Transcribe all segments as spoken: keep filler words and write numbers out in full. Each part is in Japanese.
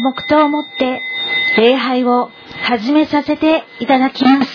黙祷をもって礼拝を始めさせていただきます。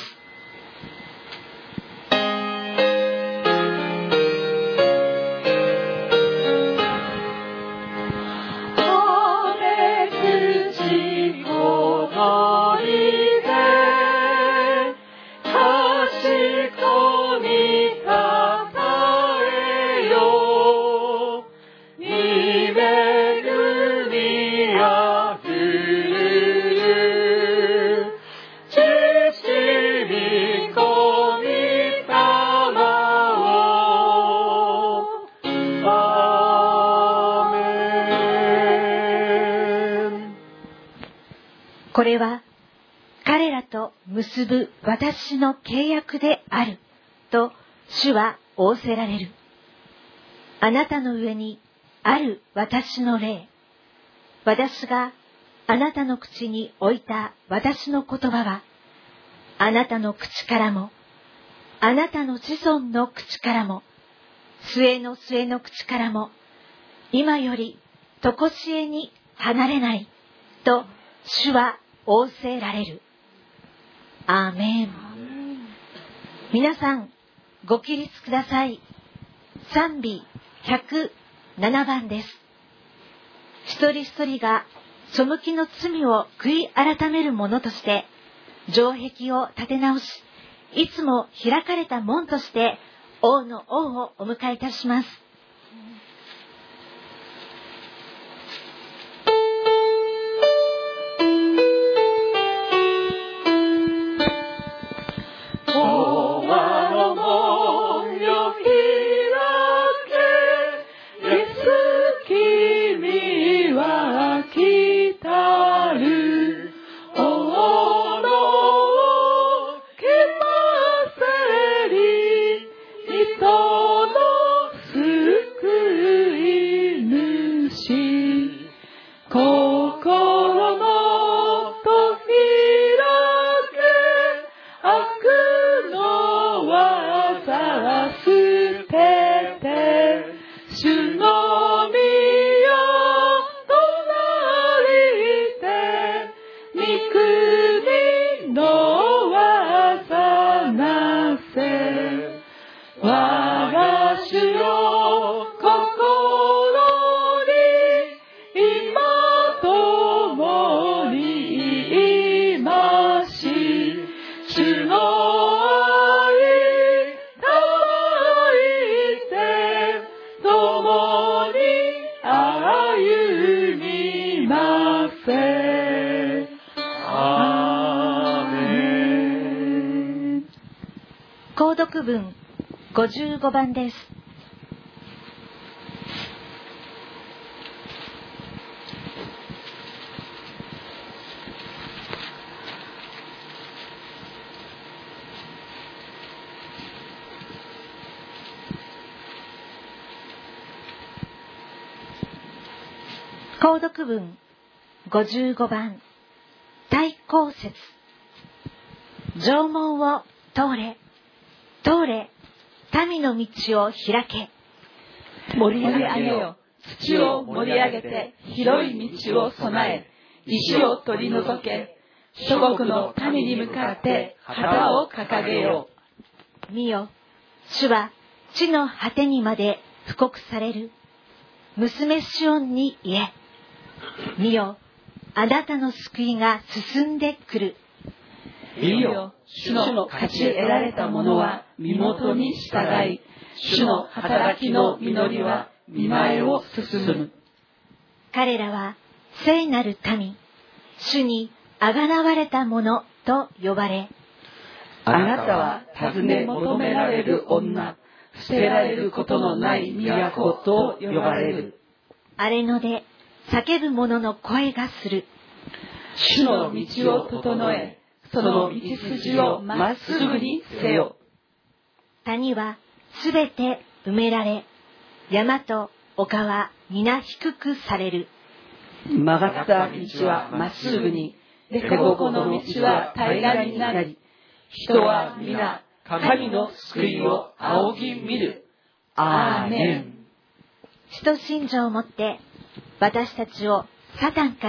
これは彼らと結ぶ私の契約であると主は仰せられる。あなたの上にある私の霊、私があなたの口に置いた私の言葉は、あなたの口からもあなたの子孫の口からも末の末の口からも今よりとこしえに離れないと主は仰せられる。アーメン。皆さんご起立ください。賛美ひゃくななばんです。一人一人が背きの罪を悔い改めるものとして城壁を立て直し、いつも開かれた門として王の王をお迎えいたします。購読文ごじゅうごばんです。購読文ごじゅうごばん、対抗節。城門を通れ、通れ、民の道を開け。 盛り上げよ、土を盛り上げて広い道を備え、石を取り除け。諸国の民に向かって旗を掲げよう。見よ、主は地の果てにまで布告される。娘シオンに言え。見よ、あなたの救いが進んでくる。 見よ、主の勝ち得られた者は身元に従い、主の働きの実りは見前を進む。 彼らは聖なる民、主にあがなわれた者と呼ばれ、 あなたは尋ね求められる女、捨てられることのない都と呼ばれる。 荒れ野で叫ぶ者の声がする。 主の道を整え、その道筋をまっすぐにせよ。 谷はすべて埋められ、山と丘は皆低くされる。 曲がった道はまっすぐに、でこぼこの道は平らになり、人は皆神の救いを仰ぎ見る。アーメン。 使徒信条をもって私たちをサタンから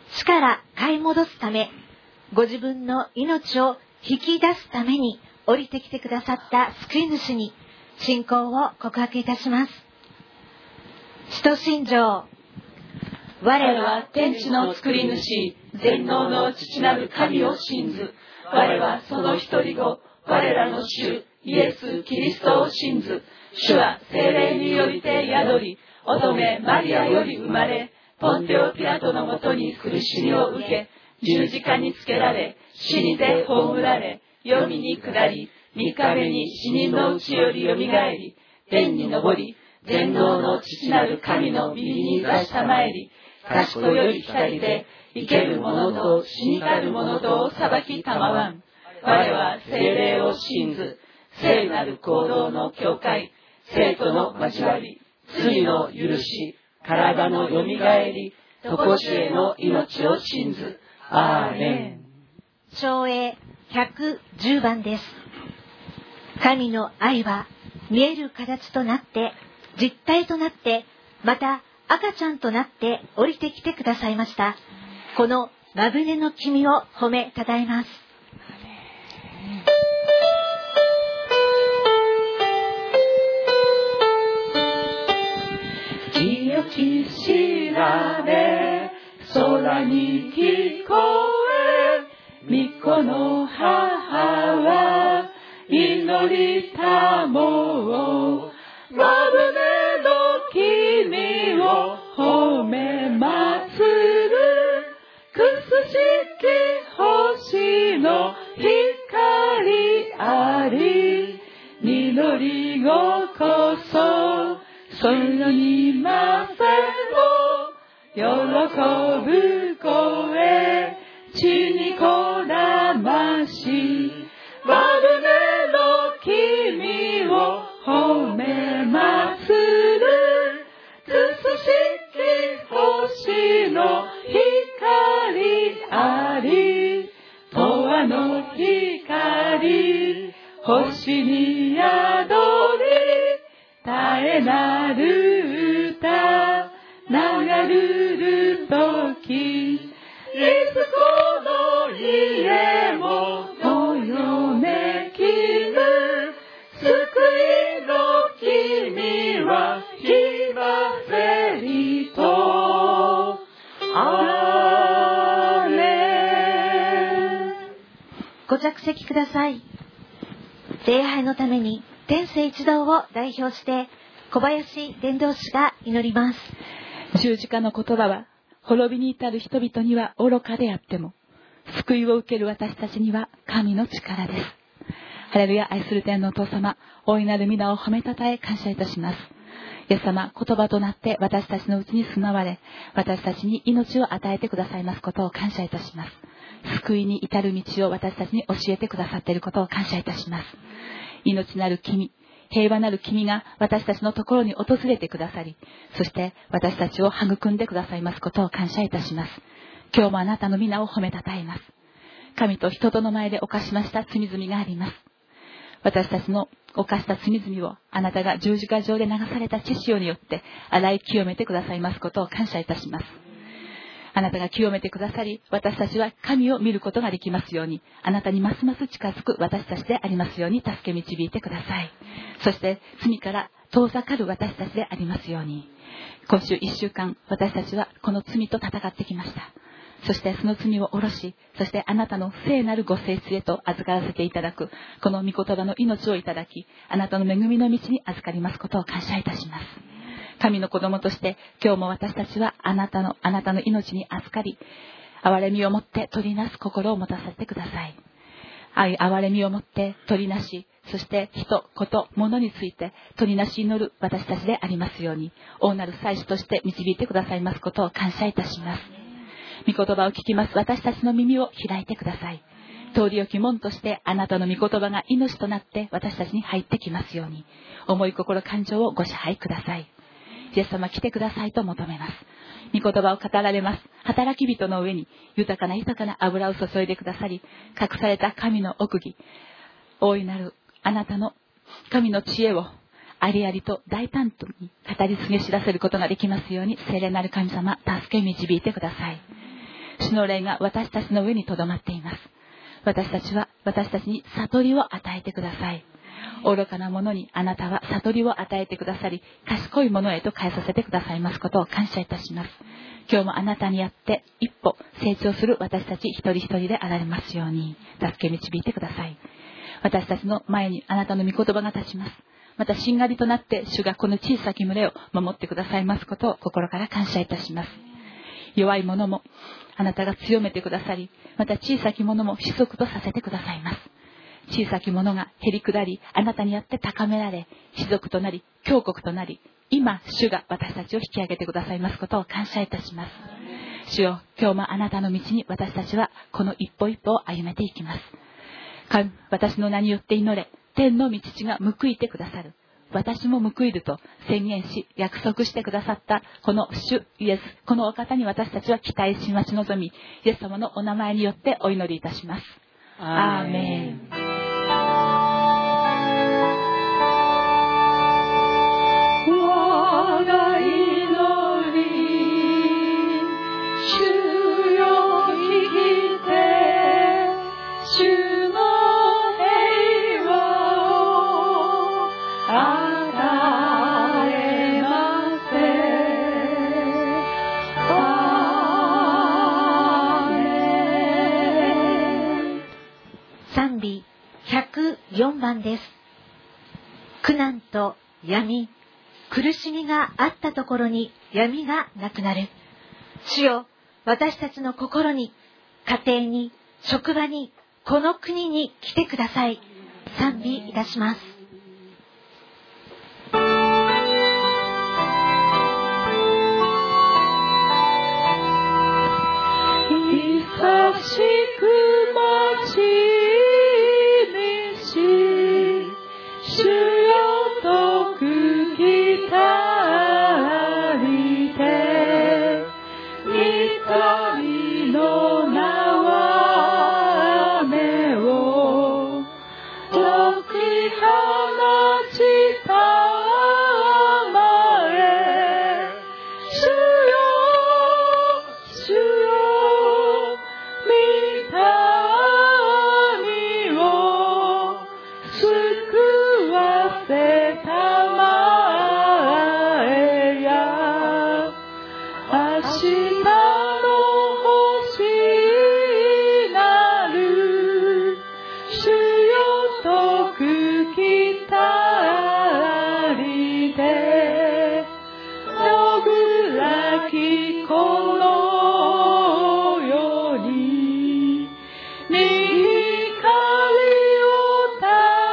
死から買い戻すため、ご自分の命を引き出すために降りてきてくださった救い主に信仰を告白いたします。使徒信条。 我は天地の作り主、全能の父なる神を信ず。我はその一人子、我らの主、イエス・キリストを信ず。主は聖霊によりて宿り、乙女マリアより生まれ、ポンテオ・ピラトのもとに苦しみを受け、十字架につけられ、死にて葬られ、黄泉に下り、三日目に死人のうちよりよみがえり、天に昇り、全能の父なる神の右に座したまえり、賢より光で、生ける者と死にたる者とを裁きたまわん。我は聖霊を信ず、聖なる行動の教会、生徒の交わり、罪の許し、体のよみがえり、とこしえの命を信ず。アーメン。 唱詠ひゃくじゅうばんです。神の愛は見える形となって、実体となって、また赤ちゃんとなって降りてきてくださいました。このまぶねの君を褒めたたえます。 清き調べ、空に聞こえ、御子の母は祈りたもう。まぶねの君を褒めまする。くすしき星の光あり。祈りごこそ空にませろ。喜ぶ声地にこだまし。まぶねの君を褒めまする。くすしき星の光あり。永遠の光星に宿り。絶えなる歌流るとき。いつこの家もどよめきぬ。救いの君はひませりと。アーメン。 ご着席ください。礼拝のために天聖一同を代表して小林伝道師が祈ります。 十字架の言葉は滅びに至る人々には愚かであっても、救いを受ける私たちには神の力です。ハレルヤ。愛する天のお父様、大いなる皆を褒めたたえ感謝いたします。イエス様、言葉となって私たちのうちに住まわれ、私たちに命を与えてくださいますことを感謝いたします。救いに至る道を私たちに教えてくださっていることを感謝いたします。命なる君、平和なる君が私たちのところに訪れてくださり、そして私たちを育んでくださいますことを感謝いたします。今日もあなたの皆を褒めたたえます。神と人との前で犯しました罪々があります。私たちの犯した罪々をあなたが十字架上で流された血潮によって洗い清めてくださいますことを感謝いたします。あなたが清めてくださり、私たちは神を見ることができますように、あなたにますます近づく私たちでありますように助け導いてください。そして罪から遠ざかる私たちでありますように。今週一週間、私たちはこの罪と戦ってきました。そしてその罪を下ろし、そしてあなたの聖なるご聖地へと預からせていただく、この御言葉の命をいただき、あなたの恵みの道に預かりますことを感謝いたします。神の子供として今日も私たちはあなたのあなたの命に預かり、憐れみをもって取りなす心を持たせてください。愛憐れみをもって取りなし、そして人、こと、物について取りなし祈る私たちでありますように、大なる祭司として導いてくださいますことを感謝いたします。御言葉を聞きます私たちの耳を開いてください。通り置き門としてあなたの御言葉が命となって私たちに入ってきますように、思い心感情をご支配ください。イエス様、来てくださいと求めます。御言葉を語られます。働き人の上に豊かな豊かな油を注いでくださり、隠された神の奥義、大いなるあなたの神の知恵をありありと大胆に語り継ぎ知らせることができますように、聖霊なる神様、助け導いてください。 主の霊が私たちの上にとどまっています。私たちは私たちに悟りを与えてください。愚かな者にあなたは悟りを与えてくださり、賢い者へと変えさせてくださいますことを感謝いたします。今日もあなたにあって一歩成長する私たち一人一人であられますように助け導いてください。私たちの前にあなたの御言葉が立ちます。またしんがりとなって主がこの小さき群れを守ってくださいますことを心から感謝いたします。弱い者もあなたが強めてくださり、また小さき者も子息とさせてくださいます。小さき者がへり下り、あなたにあって高められ、子息となり強国となり、今主が私たちを引き上げてくださいますことを感謝いたします。主よ、今日もあなたの道に私たちはこの一歩一歩を歩めていきます。私の名によって祈れ、天の御父が報いてくださる。私も報いると宣言し約束してくださったこの主イエス、このお方に私たちは期待し待ち望み、イエス様のお名前によってお祈りいたします。アーメン。 我が祈り、主よ聞いて、主の平和を与えませ。アーメン。 賛美ひゃくよんばんです。苦難と闇、苦しみがあったところに闇がなくなる。主よ、私たちの心に、家庭に、職場に、この国に来てください。賛美いたします。 久しく待ちにし、主よとく来たりて、御神の名は雨を解き放ちたまえ。主よ、主よ、御神を救わせたまえや。明日の星なる主よとく来たりて、よぐらきこの世に御光をた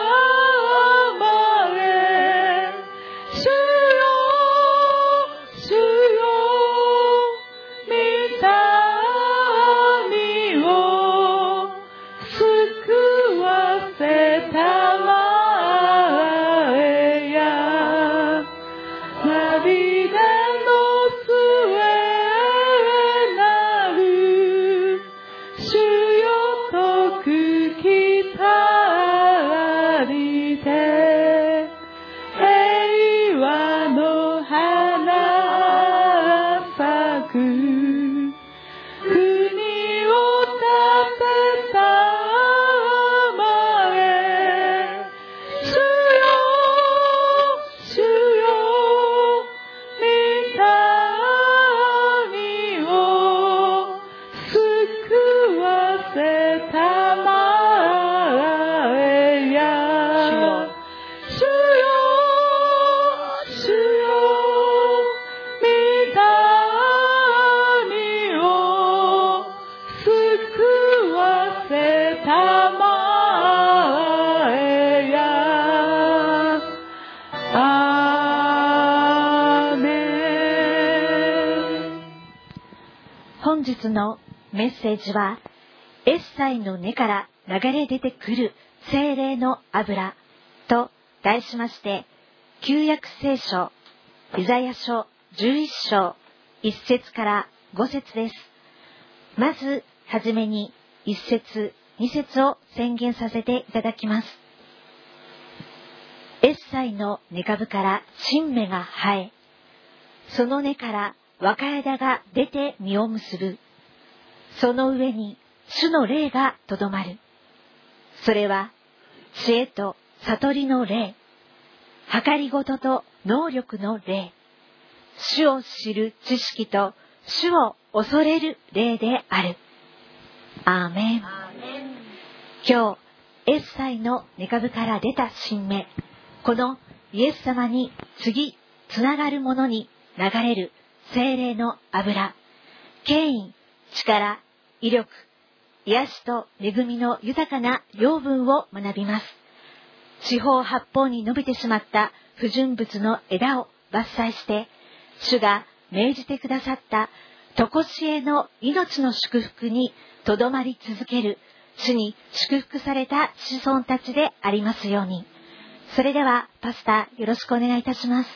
まえ。主よ、主よ、御神を救わせたまえや。涙の末なる主よとく来たりて、平和の花咲く国を建てたまえ。主よ、主よ、御神を救わせたまえや。主よ、主よ、御神を救わせたまえや。アーメン。 本日のメッセージは、エッサイの根から流れ出てくる精霊の油と題しまして、旧約聖書イザヤ書じゅういっ章いっ節からご節です。まずはじめにいっ節に節を宣言させていただきます。エッサイの根株から新芽が生え、その根から若枝が出て実を結ぶ。 その上に主の霊がとどまる。それは知恵と悟りの霊、計りごとと能力の霊、主を知る知識と主を恐れる霊である。アーメン。今日、エッサイの根株から出た新芽、このイエス様に次つながるものに流れる聖霊の油、権威、力、威力、癒しと恵みの豊かな養分を学びます。四方八方に伸びてしまった不純物の枝を伐採して、主が命じてくださった常しえの命の祝福にとどまり続ける、主に祝福された子孫たちでありますように。それではパスタよろしくお願いいたします。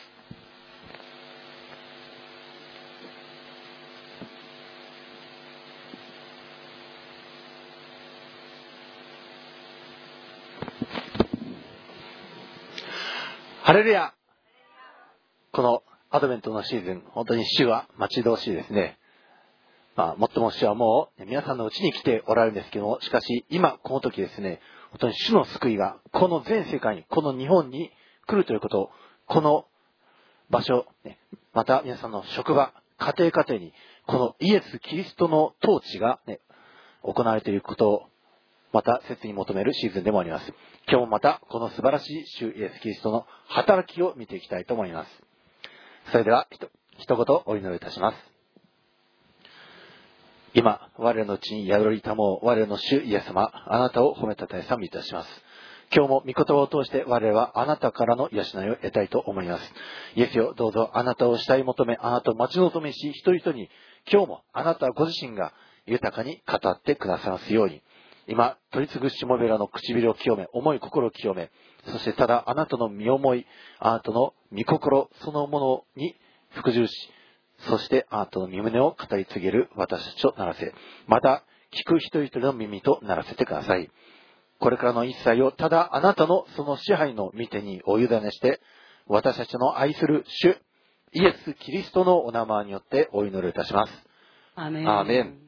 ハレルヤ。このアドベントのシーズン、本当に主は待ち遠しいですね。まあ、もっとも主はもう皆さんのうちに来ておられるんですけども、しかし今この時ですね、本当に主の救いがこの全世界に、この日本に来るということを、この場所、また皆さんの職場、家庭家庭にこのイエス・キリストの統治が、ね、行われていることをまた切に求めるシーズンでもあります。今日もまたこの素晴らしい主イエス・キリストの働きを見ていきたいと思います。それではひと一言お祈りいたします。今我らのうちに宿りたもう我らの主イエス様、あなたを褒めたたえ賛美いたします。今日も御言葉を通して我々はあなたからの養いを得たいと思います。イエスよ、どうぞあなたを慕い求め、あなたを待ち望みし、一人一人に今日もあなたご自身が豊かに語ってくださいますように。今取り次ぐしもべらの唇を清め、思い心を清め、そしてただあなたの身思い、あなたの御心そのものに服従し、そしてあなたの身胸を語り継げる私たちをならせ、また聞く一人一人の耳とならせてください。これからの一切をただあなたのその支配の御手にお委ねして、私たちの愛する主イエス・キリストのお名前によってお祈りいたします。 アーメン。 アーメン。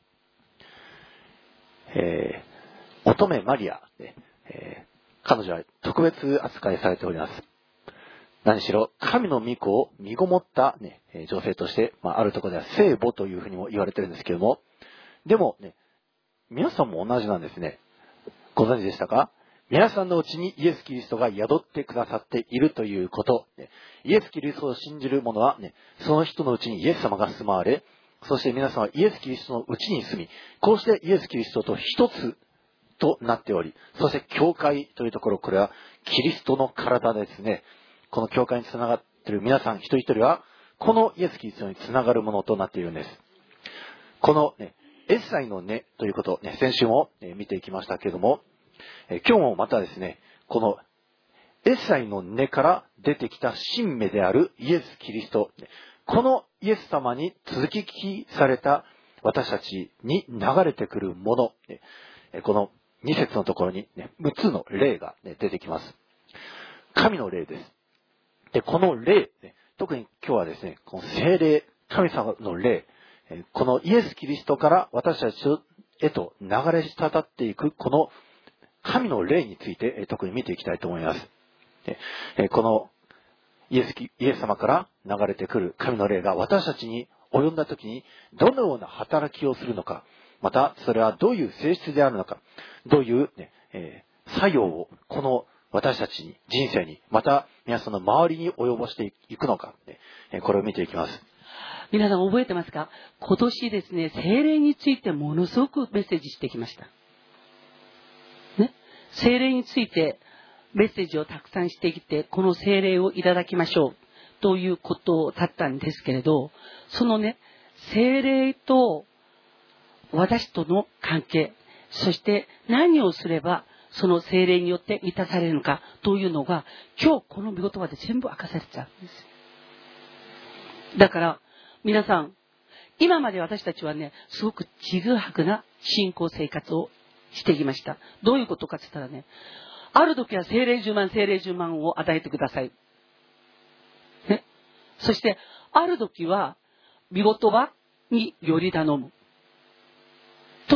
えー、乙女マリア、えー、彼女は特別扱いされております。何しろ神の御子を身ごもった、ね、女性として、まあ、あるところでは聖母というふうにも言われてるんですけども、でも、ね、皆さんも同じなんですね。ご存知でしたか？皆さんのうちにイエス・キリストが宿ってくださっているということ、ね、イエス・キリストを信じる者は、ね、その人のうちにイエス様が住まわれ、そして皆さんはイエス・キリストのうちに住み、こうしてイエス・キリストと一つとなっており、そして教会というところ、これはキリストの体ですね。この教会につながっている皆さん一人一人は、このイエス・キリストにつながるものとなっているんです。この、ね、エッサイの根ということを、ね、先週も、ね、見ていきましたけれども、え今日もまたですね、このエッサイの根から出てきた新芽であるイエス・キリスト、このイエス様に続き聞きされた私たちに流れてくるもの、このに節のところに、ね、むつの霊が、ね、出てきます。神の霊です。で、この霊、特に今日はですね、この聖霊、神様の霊、このイエス・キリストから私たちへと流れ滴っていくこの神の霊について特に見ていきたいと思います。このイエス、イエス様から流れてくる神の霊が私たちに及んだ時にどのような働きをするのか、またそれはどういう性質であるのか、どういう、ねえー、作用をこの私たちに、人生に、また皆さんの周りに及ぼしていくのか、ね、これを見ていきます。 皆さん覚えてますか？今年ですね、聖霊についてものすごくメッセージしてきました。ね、聖霊についてメッセージをたくさんしてきて、この聖霊をいただきましょうということだったんですけれど、そのね、聖霊と私との関係、そして何をすればその聖霊によって満たされるのかというのが、今日この御言葉で全部明かされちゃうんです。だから皆さん、今まで私たちはね、すごくちぐはぐな信仰生活をしてきました。どういうことかって言ったらね、ある時は聖霊じゅうまん、聖霊じゅうまんを与えてください。ね。そして、ある時は、御言葉により頼む。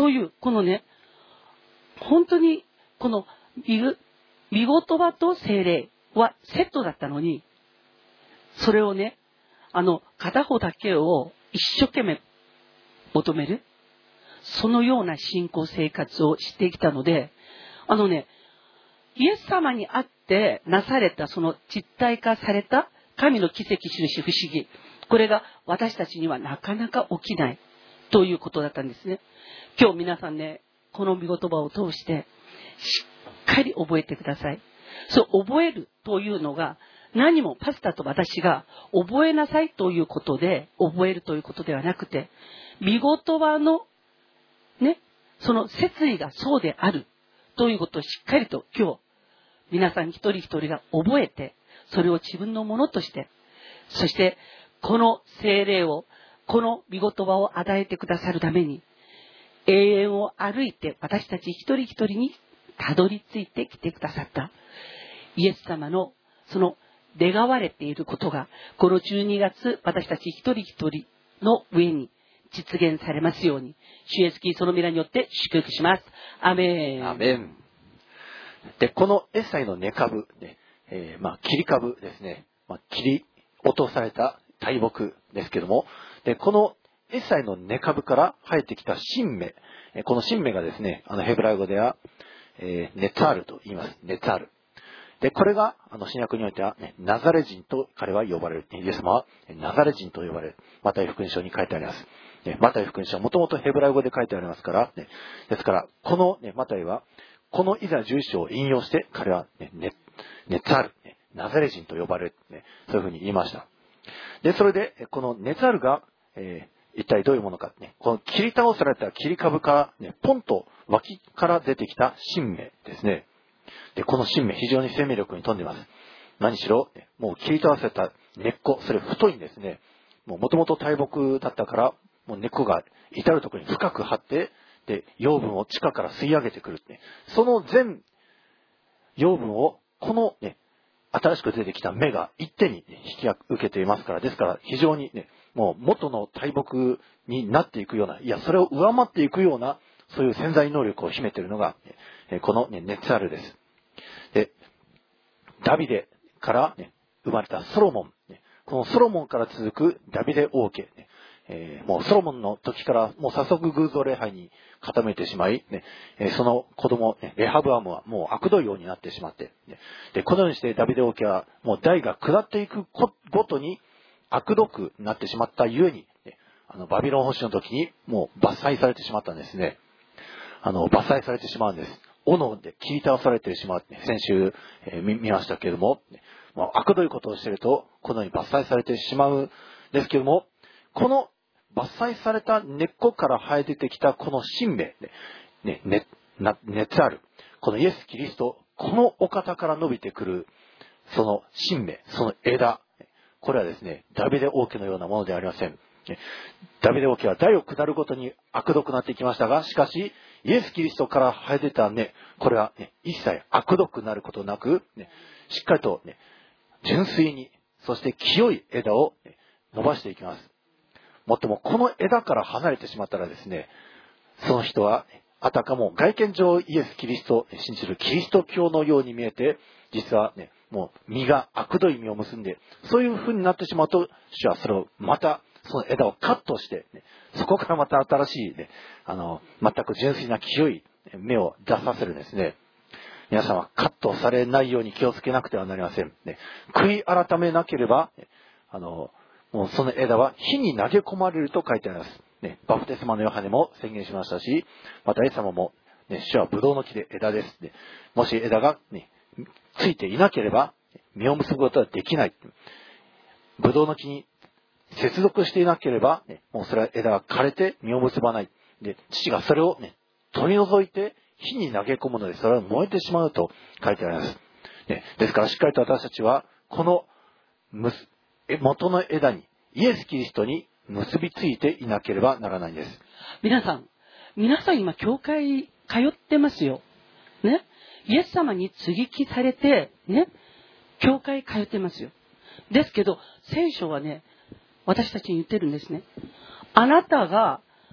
そういう、このね、本当に、この見る、見言葉と聖霊はセットだったのに、それをね、あの、片方だけを一生懸命求める。そのような信仰生活をしてきたので、あのね、イエス様にあってなされた、その実体化された神の奇跡、印、不思議。これが私たちにはなかなか起きないということだったんですね。今日皆さんね、この御言葉を通してしっかり覚えてください。そう、覚えるというのが何もパスタと私が覚えなさいということで覚えるということではなくて、御言葉のね、その説理がそうであるということをしっかりと今日皆さん一人一人が覚えて、それを自分のものとして、そしてこの聖霊を、この御言葉を与えてくださるために、永遠を歩いて私たち一人一人にたどり着いてきてくださったイエス様のその願われていることが、このじゅうにがつ私たち一人一人の上に実現されますように、主イエスキリストの皆によって祝福します。アメン。 アメン。で、このエッサイの根株、ね、えー、まあ、切り株ですね。まあ、切り落とされた大木ですけども、で、このエッサイの根株から生えてきた新芽、この新芽がですね、あのヘブライ語では、えー、ネツァールと言います。ネツァール。で、これが、あの、新約においては、ね、ナザレ人と彼は呼ばれる。イエス様は、ナザレ人と呼ばれる。マタイ福音書に書いてあります。ね、マタイ福音書はもともとヘブライ語で書いてありますから、ね、ですから、この、ね、マタイは、このイザじゅういっ章を引用して、彼は、ね、ネ、ネツァール、ね、ナザレ人と呼ばれる、ね、そういうふうに言いました。で、それで、このネツァールが、えー、一体どういうものか、ね、この切り倒された切り株から、ね、ポンと脇から出てきた新芽ですね。で、この新芽、非常に生命力に富んでいます。何しろ、もう切り倒された根っこ、それ太いんですね。もう元々大木だったから、もう根っこが至るところに深く張って、で、養分を地下から吸い上げてくる、ね。その全養分を、このね、新しく出てきた芽が一手に引き受けていますから、ですから非常にね、もう元の大木になっていくような、いや、それを上回っていくような、そういう潜在能力を秘めているのが、この、ね、ネツァールです。で、ダビデから、ね、生まれたソロモン、ね、このソロモンから続くダビデ王家、ね、えー、もうソロモンの時からもう早速偶像礼拝に傾いてしまい、ね、えー、その子供、ね、レハブアムはもう悪どいようになってしまって、ね、で、このようにしてダビデ王家はもう代が下っていくごとに悪どくなってしまったゆえに、ね、あのバビロン捕囚の時にもう伐採されてしまったんですね。あの伐採されてしまうんです。斧で切り倒されてしまう、ね、先週、えー、見, 見ましたけれども、ね、まあ、悪どいことをしているとこのように伐採されてしまうんですけれども、この伐採された根っこから生え出てきたこの新芽、ね、ね、ね、ネツァール、このイエス・キリスト、このお方から伸びてくるその新芽、その枝、これはですね、ダビデ王家のようなものではありません。ダビデ王家は代を下るごとに悪どくなっていきましたが、しかしイエス・キリストから生え出た根、これは、ね、一切悪どくなることなく、ね、しっかりと、ね、純粋に、そして清い枝を、ね、伸ばしていきます。もっともこの枝から離れてしまったらですね、その人はあたかも外見上イエス・キリストを信じるキリスト教のように見えて、実はね、もう実が悪どい実を結んで、そういう風になってしまうと、主はそれをまたその枝をカットして、ね、そこからまた新しい、ね、あの全く純粋な清い芽を出させるんですね。皆さんはカットされないように気をつけなくてはなりません。ね、悔い改めなければ、あのもうその枝は火に投げ込まれると書いてあります。ね、バプテスマのヨハネも宣言しましたし、またイエス様も、ね、主はブドウの木で枝です。ね、もし枝が、ね、ついていなければ実を結ぶことはできない。ブドウの木に接続していなければ、ね、もうそれは枝が枯れて実を結ばない。で、父がそれを、ね、取り除いて火に投げ込むので、それは燃えてしまうと書いてあります。ね、ですからしっかりと私たちは、この元の枝に、イエス・キリストに結びついていなければならないんです。 皆さん、皆さん今教会通ってますよ。ね。イエス様に接ぎ木されて、ね。教会通ってますよ。ですけど、聖書はね、私たちに言ってるんですね。あなたが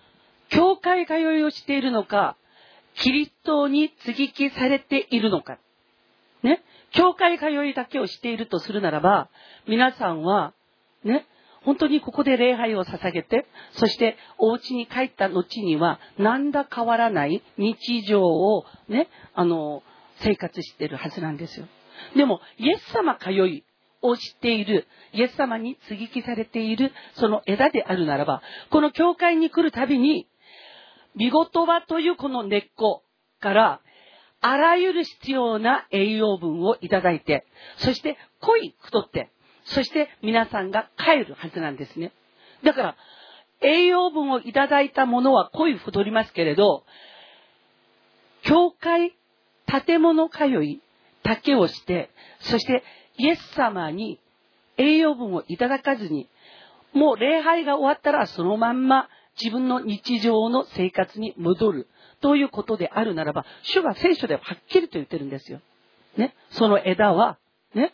教会通いをしているのか、キリストに接ぎ木されているのか。ね。教会通いだけをしているとするならば、皆さんは、ね、本当にここで礼拝を捧げて、そしてお家に帰った後には、何ら変わらない日常をね、あの、生活しているはずなんですよ。でも、イエス様通いをしている、イエス様に接ぎ木されている、その枝であるならば、この教会に来るたびに、御言葉というこの根っこから、あらゆる必要な栄養分をいただいて、そして濃い太って、そして皆さんが帰るはずなんですね。だから、栄養分をいただいたものは濃い太りますけれど、教会、建物通いだけをして、そしてイエス様に栄養分をいただかずに、もう礼拝が終わったらそのまんま自分の日常の生活に戻るということであるならば、主が聖書でははっきりと言ってるんですよ。ね。その枝は、ね。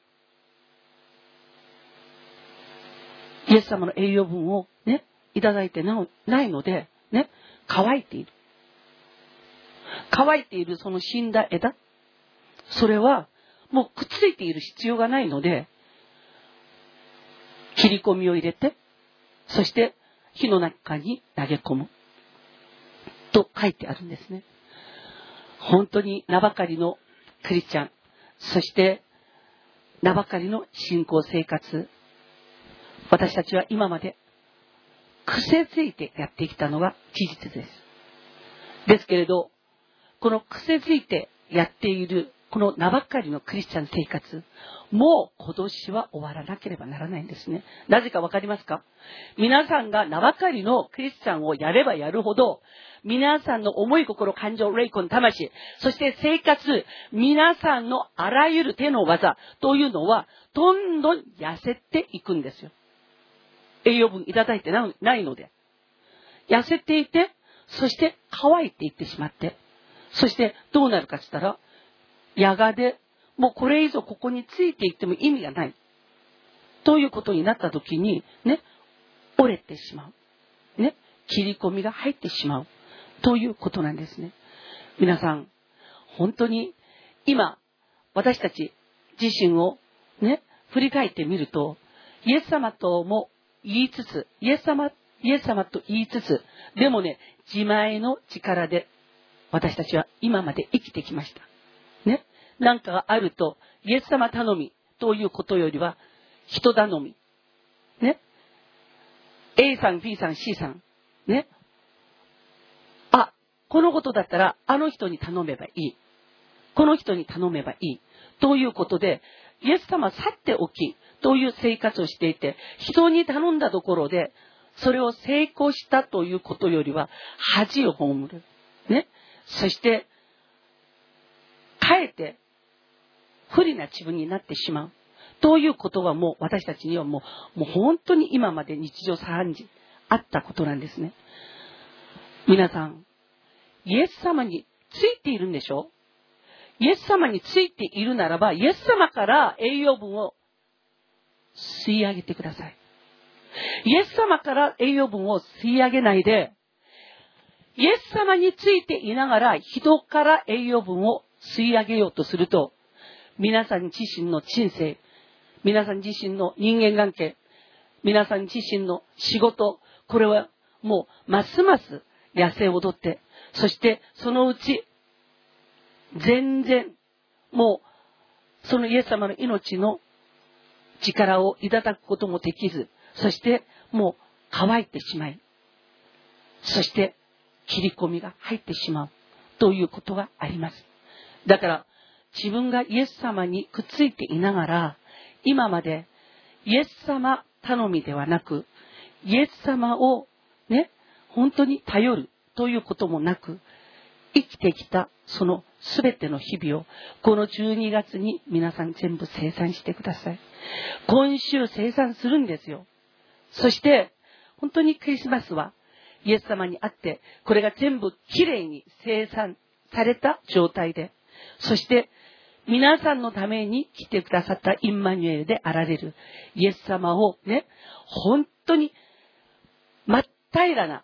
イエス様の栄養分をね、いただいてないので、ね、乾いている。乾いているその死んだ枝、それはもうくっついている必要がないので、切り込みを入れて、そして火の中に投げ込むと書いてあるんですね。本当に名ばかりのクリスチャン、そして名ばかりの信仰生活、私たちは今まで癖づいてやってきたのが事実です。ですけれど、この癖づいてやっているこの名ばかりのクリスチャン生活、もう今年は終わらなければならないんですね。なぜかわかりますか？皆さんが名ばかりのクリスチャンをやればやるほど、皆さんの思い心、感情、霊魂、魂、そして生活、皆さんのあらゆる手の技というのは、どんどん痩せていくんですよ。栄養分いただいてないので。痩せていて、そして乾いていってしまって、そしてどうなるかって言ったら、やがて、もうこれ以上ここについていっても意味がない。ということになった時に、ね、折れてしまう。ね、切り込みが入ってしまう。ということなんですね。皆さん、本当に今、私たち自身をね、振り返ってみると、イエス様とも言いつつ、イエス様、イエス様と言いつつ、でもね、自前の力で私たちは今まで生きてきました。ね。なんかがあると、イエス様頼みということよりは、人頼み。ね。A さん、B さん、C さん。ね。あ、このことだったら、あの人に頼めばいい。この人に頼めばいい。ということで、イエス様去っておき、という生活をしていて、人に頼んだところで、それを成功したということよりは、恥を被る。ね。そして、かえって不利な自分になってしまうということはもう私たちにはもう、もう本当に今まで日常茶飯事あったことなんですね。皆さん、イエス様についているんでしょ？イエス様についているならば、イエス様から栄養分を吸い上げてください。イエス様から栄養分を吸い上げないで、イエス様についていながら人から栄養分を吸い上げようとすると、皆さん自身の人生、皆さん自身の人間関係、皆さん自身の仕事、これはもうますます痩せ踊って、そしてそのうち全然もうそのイエス様の命の力をいただくこともできず、そしてもう乾いてしまい、そして切り込みが入ってしまうということがあります。だから自分がイエス様にくっついていながら、今までイエス様頼みではなく、イエス様をね、本当に頼るということもなく、生きてきたそのすべての日々を、このじゅうにがつに皆さん全部清算してください。今週清算するんですよ。そして、本当にクリスマスはイエス様にあって、これが全部きれいに清算された状態で、そして皆さんのために来てくださったインマニュエルであられるイエス様をね、本当に真っ平らな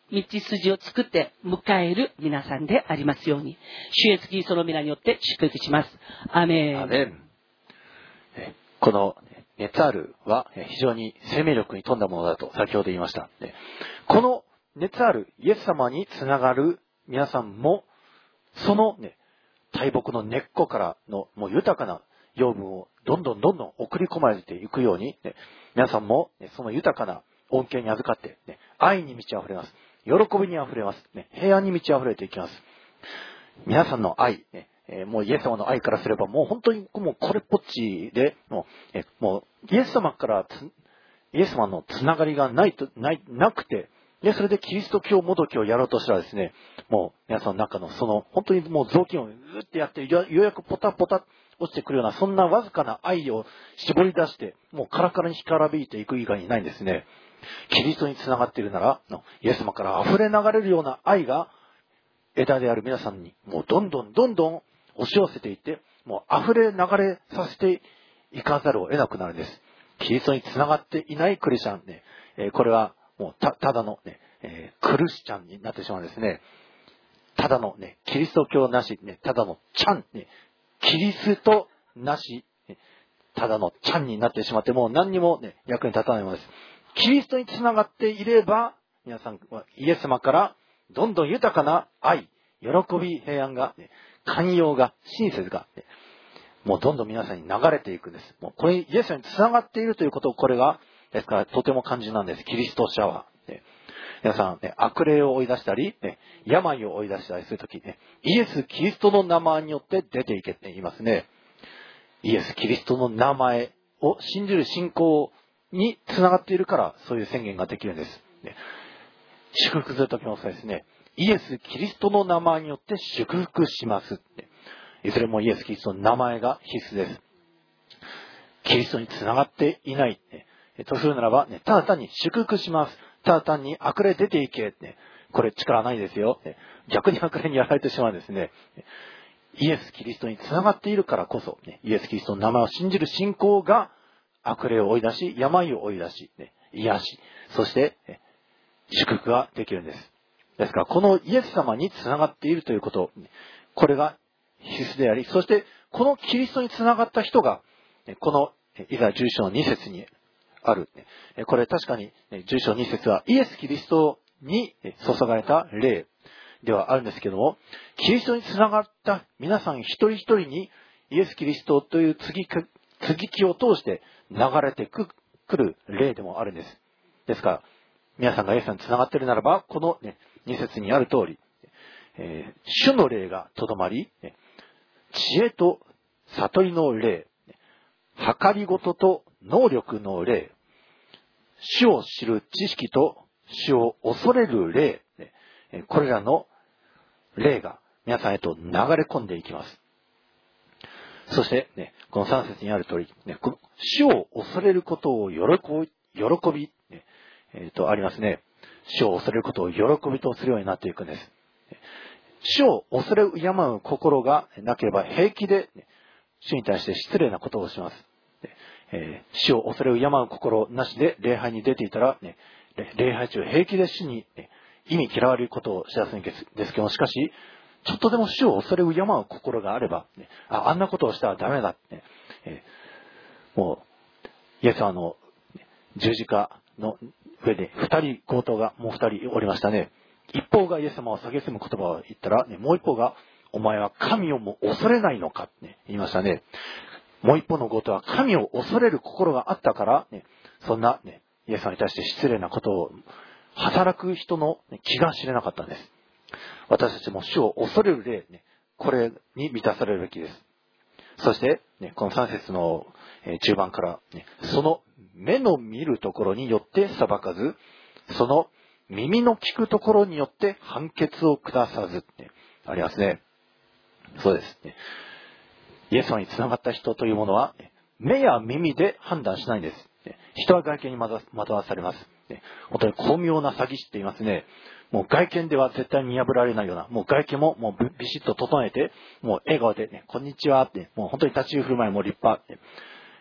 道筋を作って迎える皆さんでありますように、主イエスキリストの皆によって祝福します。アメン。 アメン。この熱あるは非常に生命力に富んだものだと先ほど言いました。この熱あるイエス様につながる皆さんも、そのね、大木の根っこからのもう豊かな養分をどんどんどんどん送り込まれていくように、ね、皆さんも、ね、その豊かな恩恵に預かって、ね、愛に満ち溢れます。喜びに溢れます。ね、平安に満ち溢れていきます。皆さんの愛、ねえー、もうイエス様の愛からすればもう本当にもうこれっぽっちで、もう、えもうイエス様からつ、イエス様のつながりがないと、ない、なくて、で、それでキリスト教もどきをやろうとしたらですね、もう皆さんの中のその、本当にもう雑巾をうーってやって、ようやくポタポタ落ちてくるような、そんなわずかな愛を絞り出して、もうカラカラに干からびいていく以外にないんですね。キリストにつながっているなら、イエス様から溢れ流れるような愛が、枝である皆さんに、もうどんどんどんどん押し寄せていって、もう溢れ流れさせていかざるを得なくなるんです。キリストにつながっていないクリスチャンね、えー、これはもうた、ただのね、えー、クルシチャンになってしまうんですね。ただのね、キリスト教なし、ね、ただのチャン、ね、キリストなし、ね、ただのチャンになってしまって、もう何にもね、役に立たないものです。キリストにつながっていれば、皆さんはイエス様からどんどん豊かな愛、喜び、平安が、ね、寛容が、親切が、ね、もうどんどん皆さんに流れていくんです。もうこれイエスにつながっているということを、これが、ですからとても肝心なんです。キリストシャワー。ね、皆さん、ね、悪霊を追い出したり、ね、病を追い出したりするとき、ね、イエス・キリストの名前によって出ていけって言いますね。イエス・キリストの名前を信じる信仰につながっているから、そういう宣言ができるんです。ね、祝福するときもそうですね。イエス・キリストの名前によって祝福します。ね、いずれもイエス・キリストの名前が必須です。キリストにつながっていない。ね、とするならば、ね、ただ単に祝福します。ただ単に悪霊出ていけ。ね、これ力ないですよ。ね、逆に悪霊にやられてしまうんですね。イエス・キリストにつながっているからこそ、ね、イエス・キリストの名前を信じる信仰が悪霊を追い出し、病を追い出し、ね、癒し、そして、ね、祝福ができるんです。ですから、このイエス様につながっているということ、これが必須であり、そして、このキリストにつながった人が、このイザヤじゅういっ章のに節にある。これ確かにじゅういっ章に節はイエス・キリストに注がれた霊ではあるんですけども、キリストにつながった皆さん一人一人にイエス・キリストという継ぎ、継ぎ木を通して流れてくる霊でもあるんです。ですから、皆さんがイエスにつながっているならば、この、ね、に節にある通り、えー、主の霊がとどまり、知恵と悟りの霊、計りごとと能力の霊、主を知る知識と主を恐れる霊、これらの霊が皆さんへと流れ込んでいきます。そして、ね、このさん節にある通り、ね、この主を恐れることを喜び、喜び、ねえー、とありますね。主を恐れることを喜びとするようになっていくんです。主を恐れ敬う心がなければ平気で、ね、主に対して失礼なことをします。えー、主を恐れ敬う心なしで礼拝に出ていたら、ね、礼拝中平気で主に、ね、意味嫌われることをしやすいんですけども、しかし、ちょっとでも主を恐れ敬う心があれば、ね、あ、あんなことをしたらダメだ、ねえー、もう、イエス様の十字架の上で二人強盗がもう二人おりましたね。一方がイエス様を蔑む言葉を言ったら、ね、もう一方が、お前は神をも恐れないのか、ね、言いましたね。もう一方の強盗は神を恐れる心があったから、ね、そんな、ね、イエス様に対して失礼なことを働く人の気が知れなかったんです。私たちも主を恐れる霊、ね、これに満たされるべきです。そして、ね、このさん節の中盤から、ね、その目の見るところによって裁かず、その耳の聞くところによって判決を下さず、ね、ありますね。そうですね。イエス様につながった人というものは、目や耳で判断しないんです。人は外見に惑わされます。本当に巧妙な詐欺師って言いますね。もう外見では絶対に破られないような、もう外見ももうビシッと整えて、もう笑顔でね、こんにちはって、もう本当に立ち居振る舞いも立派って、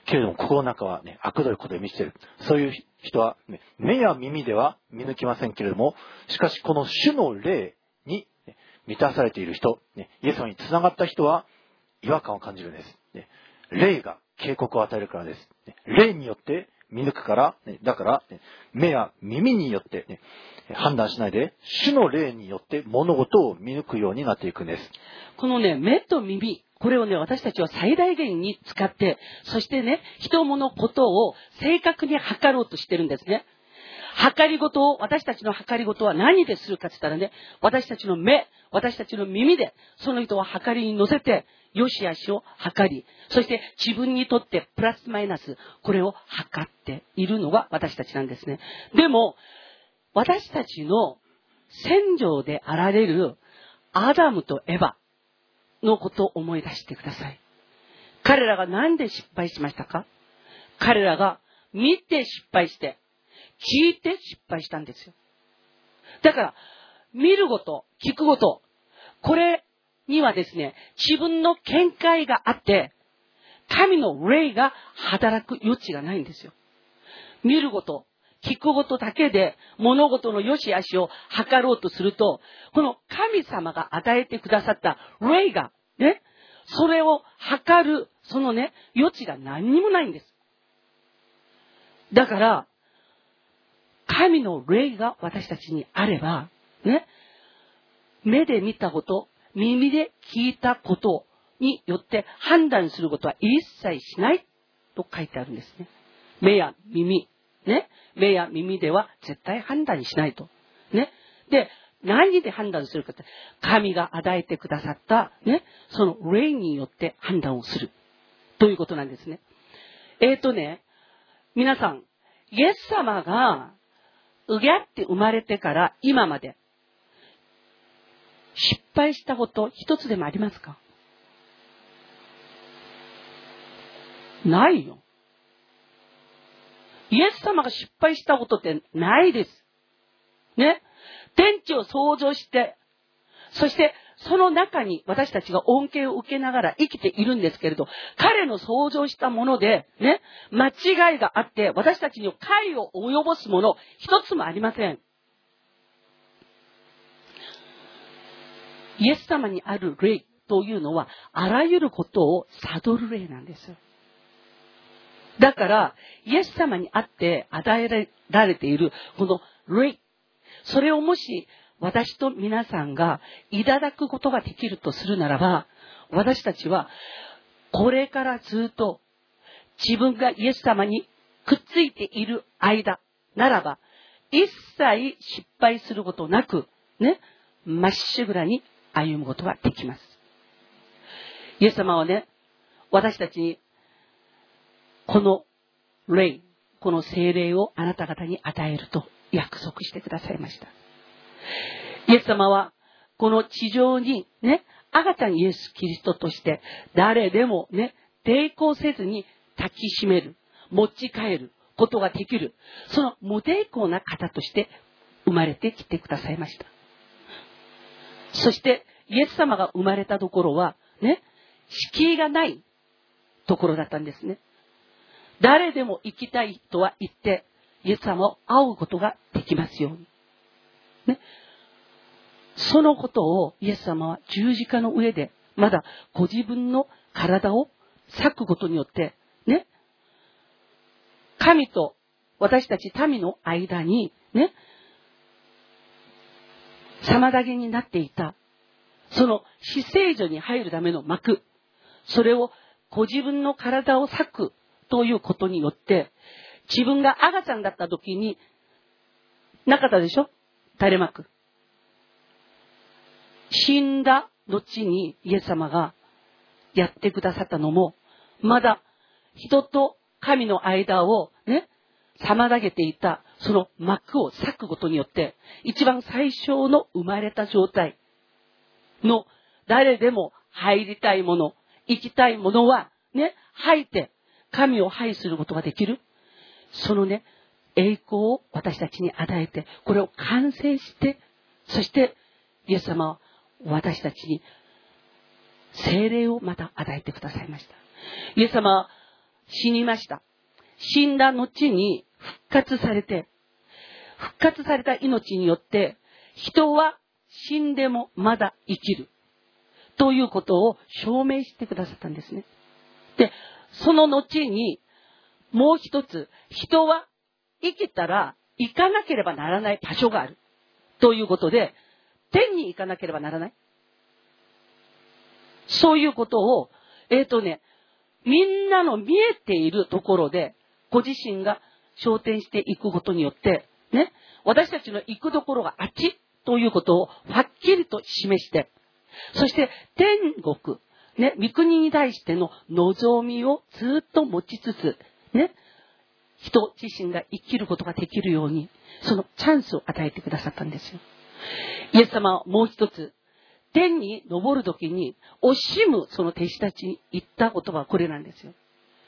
けれども心の中はね、悪どいことで満ちている。そういう人は、ね、目や耳では見抜きませんけれども、しかしこの主の霊に、ね、満たされている人、ね、イエス様につながった人は違和感を感じるんです。ね、霊が警告を与えるからです。ね、霊によって見抜くから、ね、だから、ね、目や耳によって、ね、判断しないで、主の霊によって物事を見抜くようになっていくんです。 このね、目と耳、これをね、私たちは最大限に使って、そしてね、人物ことを正確に測ろうとしてるんですね。測りごとを、私たちの測りごとは何でするかって言ったらね、私たちの目、私たちの耳で、その人を測りに乗せて、良し悪しを測り、そして自分にとってプラスマイナス、これを測っているのが私たちなんですね。でも、私たちの先祖であられるアダムとエバのことを思い出してください。彼らが何で失敗しましたか？彼らが見て失敗して、聞いて失敗したんですよ。だから、見ること、聞くこと、これにはですね、自分の見解があって、神の霊が働く余地がないんですよ。見ること、聞くことだけで物事の良し悪しを測ろうとすると、この神様が与えてくださった霊が、ね、それを測る、そのね、余地が何にもないんです。だから、神の霊が私たちにあれば、ね、目で見たこと、耳で聞いたことによって判断することは一切しないと書いてあるんですね。目や耳、ね、目や耳では絶対判断しないと。ね。で、何で判断するかって、神が与えてくださった、ね、その霊によって判断をする。ということなんですね。えっとね、皆さん、イエス様が、うぎゃって生まれてから今まで、失敗したこと一つでもありますか？ないよ。イエス様が失敗したことってないです。ね。天地を創造して、そしてその中に私たちが恩恵を受けながら生きているんですけれど、彼の創造したもので、ね、間違いがあって、私たちに害を及ぼすもの一つもありません。イエス様にある霊というのは、あらゆることを悟る霊なんですよ。だから、イエス様にあって与えられているこの霊、それをもし私と皆さんがいただくことができるとするならば、私たちはこれからずっと自分がイエス様にくっついている間ならば、一切失敗することなく、ね、まっしぐらに歩むことができます。イエス様はね、私たちにこの霊、この聖霊をあなた方に与えると約束してくださいました。イエス様はこの地上にね、赤ちゃんイエス・キリストとして誰でもね、抵抗せずに抱きしめる、持ち帰ることができる、その無抵抗な方として生まれてきてくださいました。そしてイエス様が生まれたところはね、敷居がないところだったんですね。誰でも行きたいとは言って、イエス様を会うことができますように。ね。そのことをイエス様は十字架の上で、まだご自分の体を裂くことによって、ね。神と私たち民の間に、ね。妨げになっていた、その死聖所に入るための幕、それをご自分の体を裂くということによって、自分が赤ちゃんだった時になかったでしょ？垂れ幕。死んだ後にイエス様がやってくださったのも、まだ人と神の間をね、妨げていたその幕を裂くことによって、一番最小の生まれた状態の誰でも入りたいもの、行きたいものはね、吐いて神を拝することができる。そのね、栄光を私たちに与えて、これを完成して、そしてイエス様は私たちに聖霊をまた与えてくださいました。イエス様は死にました。死んだ後に復活されて、復活された命によって、人は死んでもまだ生きる。ということを証明してくださったんですね。で、その後に、もう一つ、人は生きたら行かなければならない場所がある。ということで、天に行かなければならない。そういうことを、えっとね、みんなの見えているところで、ご自身が昇天していくことによって、ね、私たちの行くところがあっちということをはっきりと示して、そして天国、ね、御国に対しての望みをずっと持ちつつ、ね、人自身が生きることができるように、そのチャンスを与えてくださったんですよ。イエス様はもう一つ、天に昇るときに惜しむその弟子たちに言った言葉はこれなんですよ。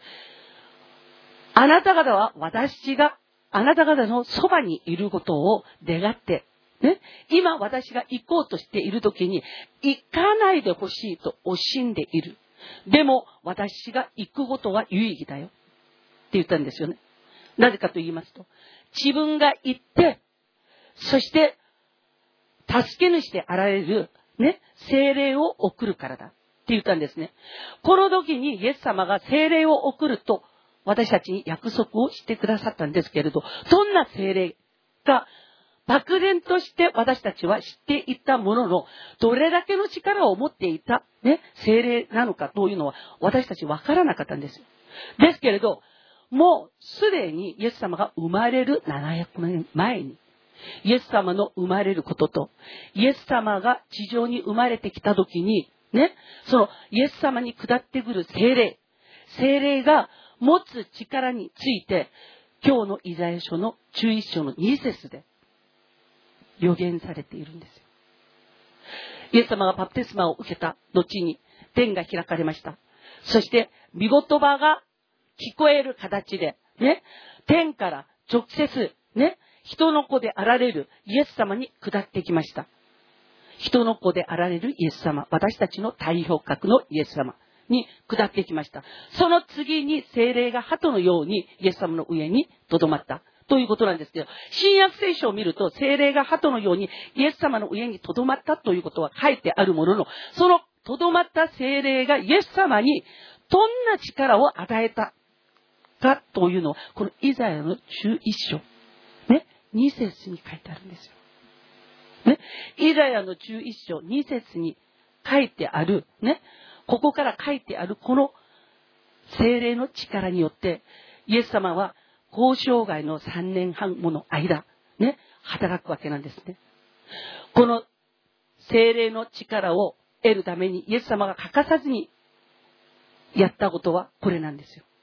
あなた方は私があなた方のそばにいることを願って、ね、今私が行こうとしているときに行かないでほしいと惜しんでいる。でも私が行くことは有意義だよって言ったんですよね。なぜかと言いますと、自分が行って、そして助け主であられるね、聖霊を送るからだって言ったんですね。この時にイエス様が聖霊を送ると私たちに約束をしてくださったんですけれど、どんな聖霊が漠然として私たちは知っていたものの、どれだけの力を持っていた、ね、聖霊なのかというのは私たち分からなかったんですよ。ですけれど、もうすでにイエス様が生まれるななひゃくねんまえに、イエス様の生まれることと、イエス様が地上に生まれてきたときに、ね、そのイエス様に下ってくる聖霊、聖霊が持つ力について、今日のイザヤ書のじゅういっ章のに節で予言されているんですよ。イエス様がバプテスマを受けた後に天が開かれました。そして御言葉が聞こえる形で、ね、天から直接、ね、人の子であられるイエス様に下ってきました。人の子であられるイエス様、私たちの太陽格のイエス様に下ってきました。その次に聖霊が鳩のようにイエス様の上に留まったということなんですけど、新約聖書を見ると聖霊が鳩のようにイエス様の上に留まったということは書いてあるものの、その留まった聖霊がイエス様にどんな力を与えたかというのは、このイザヤのじゅういっ章、ね、に節に書いてあるんですよ。ね、イザヤのじゅういっ章に節に書いてある、ね、ここから書いてあるこの聖霊の力によって、イエス様は交渉外のさんねんはんもの間、ね、働くわけなんですね。この聖霊の力を得るためにイエス様が欠かさずにやったことはこれなんですよ。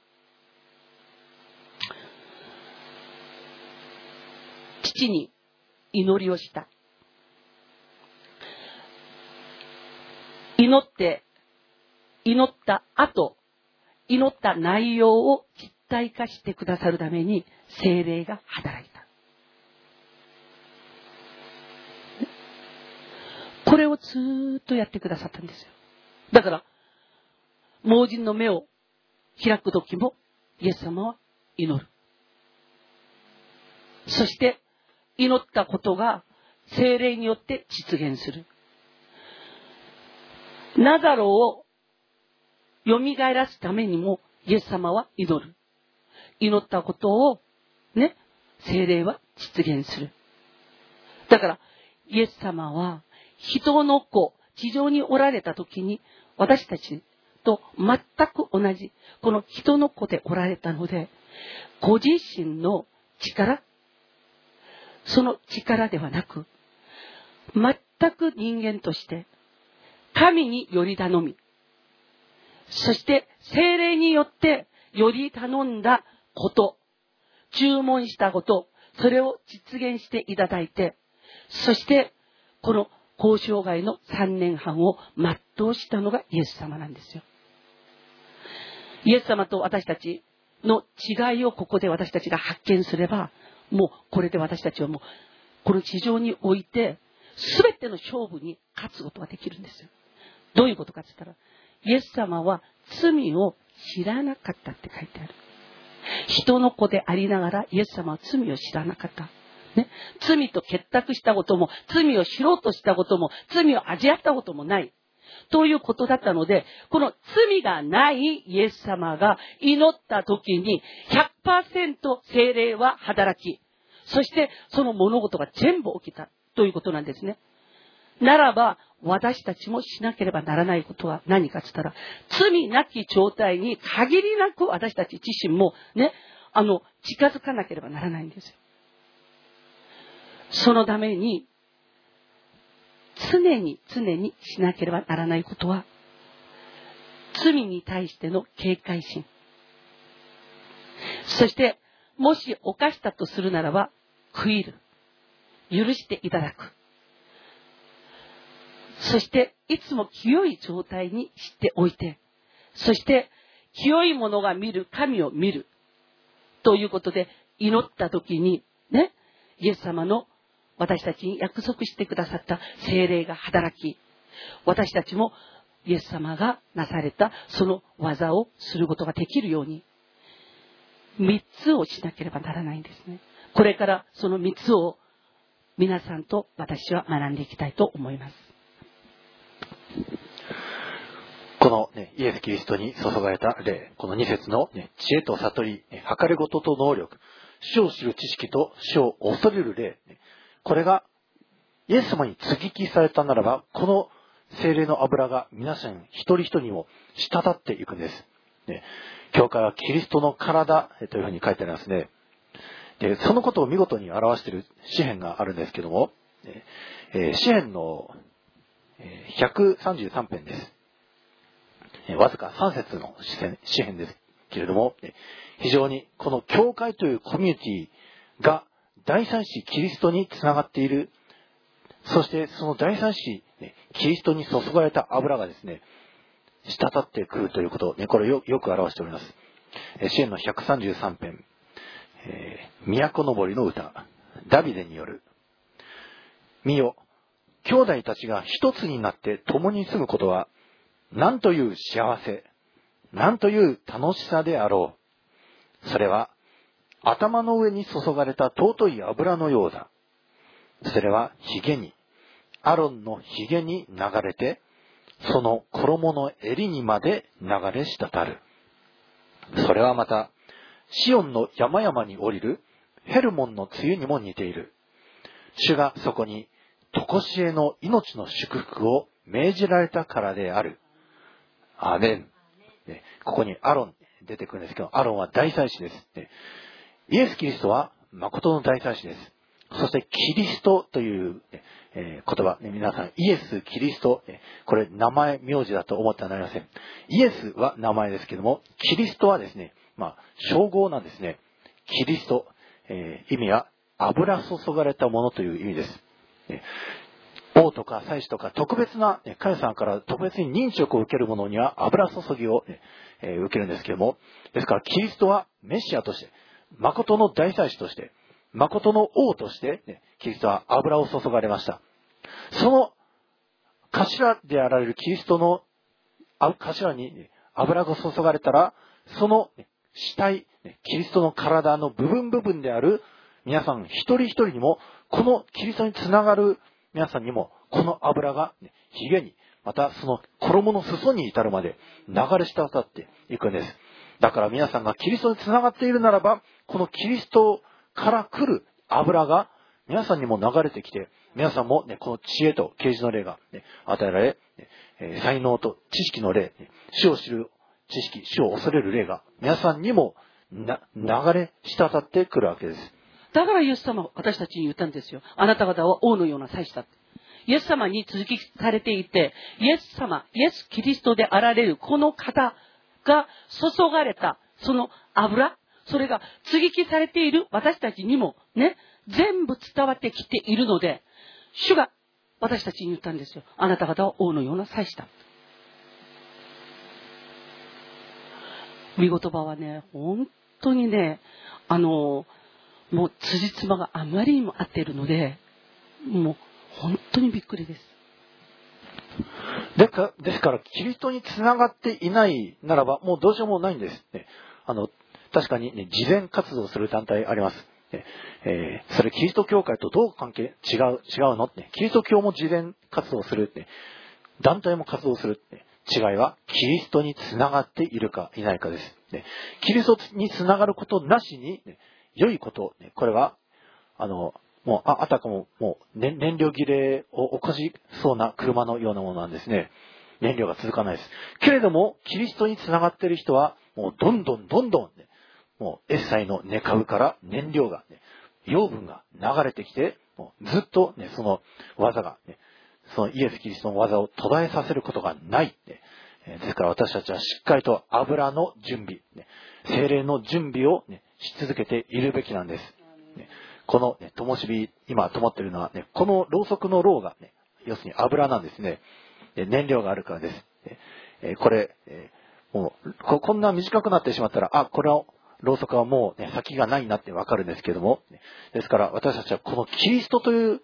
父に祈りをした。祈って、祈った後、祈った内容を実体化してくださるために聖霊が働いた。これをずーっとやってくださったんですよ。だから、盲人の目を開くときもイエス様は祈る。そして、祈ったことが聖霊によって実現する。ナザロを蘇らすためにもイエス様は祈る。祈ったことをね、聖霊は実現する。だからイエス様は人の子、地上におられた時に私たちと全く同じこの人の子でおられたので、ご自身の力、その力ではなく、全く人間として神により頼み、そして聖霊によってより頼んだこと、注文したこと、それを実現していただいて、そしてこの交渉外のさんねんはんを全うしたのがイエス様なんですよ。イエス様と私たちの違いをここで私たちが発見すれば、もうこれで私たちはもうこの地上において全ての勝負に勝つことができるんですよ。 どういうことかって言ったら、イエス様は罪を知らなかったって書いてある。人の子でありながらイエス様は罪を知らなかった。ね、罪と結託したことも、罪を知ろうとしたことも、罪を味わったこともない。ということだったので、この罪がないイエス様が祈った時に ひゃくパーセント 聖霊は働き、そしてその物事が全部起きたということなんですね。ならば、私たちもしなければならないことは何かって言ったら、罪なき状態に限りなく私たち自身もね、あの、近づかなければならないんですよ。そのために、常に常にしなければならないことは、罪に対しての警戒心。そして、もし犯したとするならば、悔いる。許していただく。そして、いつも清い状態にしておいて、そして、清いものが見る神を見る。ということで、祈った時に、ね、イエス様の私たちに約束してくださった聖霊が働き、私たちもイエス様がなされたその技をすることができるように、三つをしなければならないんですね。これからその三つを皆さんと私は学んでいきたいと思います。 この、ね、イエス・キリストに注がれた霊、この二節の、ね、知恵と悟り、計ることと能力、主を知る知識と主を恐れる霊、これがイエス様に接ぎ木されたならば、この聖霊の油が皆さん一人一人にも滴っていくんです。ね、教会はキリストの体というふうに書いてありますね。で、そのことを見事に表している詩篇があるんですけども、えー、詩篇のひゃくさんじゅうさん編です。わずかさん節の詩篇ですけれども、非常にこの教会というコミュニティが第三子キリストにつながっている。そしてその第三子キリストに注がれた油がですね、滴ってくるということを、ね、これを よ, よく表しております。詩篇のひゃくさんじゅうさん編、えー、都のぼりの歌、ダビデによる。見よ、兄弟たちが一つになって共に住むことは、なんという幸せ、なんという楽しさであろう。それは、頭の上に注がれた尊い油のようだ。それは髭に、アロンの髭に流れて、その衣の襟にまで流れ滴る。それはまた、シオンの山々に降りるヘルモンの梅雨にも似ている。主がそこに、とこしえの命の祝福を命じられたからである。アーメン。ここにアロン出てくるんですけど、アロンは大祭司です。イエス・キリストは誠の大祭司です。そしてキリストという、えー、言葉、ね、皆さんイエス・キリスト、これ名前、名字だと思ってはなりません。イエスは名前ですけども、キリストはですね、まあ、称号なんですね。キリスト、えー、意味は油注がれたものという意味です。王とか祭司とか特別な、神様から特別に認職を受ける者には油注ぎを、えー、受けるんですけども、ですからキリストはメシアとして、誠の大祭司として、誠の王として、ね、キリストは油を注がれました。その頭であられるキリストの頭に油が注がれたら、その主体、キリストの体の部分部分である皆さん一人一人にも、このキリストにつながる皆さんにも、この油が髭に、またその衣の裾に至るまで流れ滴っていくんです。だから皆さんがキリストにつながっているならば、このキリストから来る油が皆さんにも流れてきて、皆さんも、ね、この知恵と啓示の霊が、ね、与えられ、えー、才能と知識の霊、主を知る知識、主を恐れる霊が皆さんにもな流れ滴ってくるわけです。 だからイエス様は私たちに言ったんですよ。あなた方は王のような祭司だって。イエス様に続きされていて、イエス様、イエス・キリストであられるこの方が注がれたその油、それが接ぎ木されている私たちにもね、全部伝わってきているので、主が私たちに言ったんですよ。あなた方は王のような祭司だ。御言葉はね、本当にね、あの、もう辻褄があまりにも合っているので、もう本当にびっくりです。 ですから、ですからキリストにつながっていないならば、もうどうしようもないんですね。あの、確かにね、慈善活動する団体あります。えー、それキリスト教会とどう関係、違う、違うのって、キリスト教も慈善活動するって、団体も活動するって、違いはキリストにつながっているかいないかです。ね、キリストにつながることなしに、ね、良いこと、ね、これは、あの、もう、あ、あたかも、もう、ね、燃料切れを起こしそうな車のようなものなんですね。燃料が続かないです。けれども、キリストにつながっている人は、もう、どんどんどんどん、ね、もう、エッサイの根株から燃料が、ね、養分が流れてきて、もうずっと、ね、その技が、ね、そのイエス・キリストの技を途絶えさせることがない。ね、ですから私たちはしっかりと油の準備、ね、精霊の準備を、ね、し続けているべきなんです。ね、この、ね、灯火、今灯っているのは、ね、このろうそくのろうが、ね、要するに油なんですね。で燃料があるからです。えこれ、えもうこ、こんな短くなってしまったら、あ、これは、ろうそくはもう、ね、先がないなってわかるんですけども、ですから私たちはこのキリストという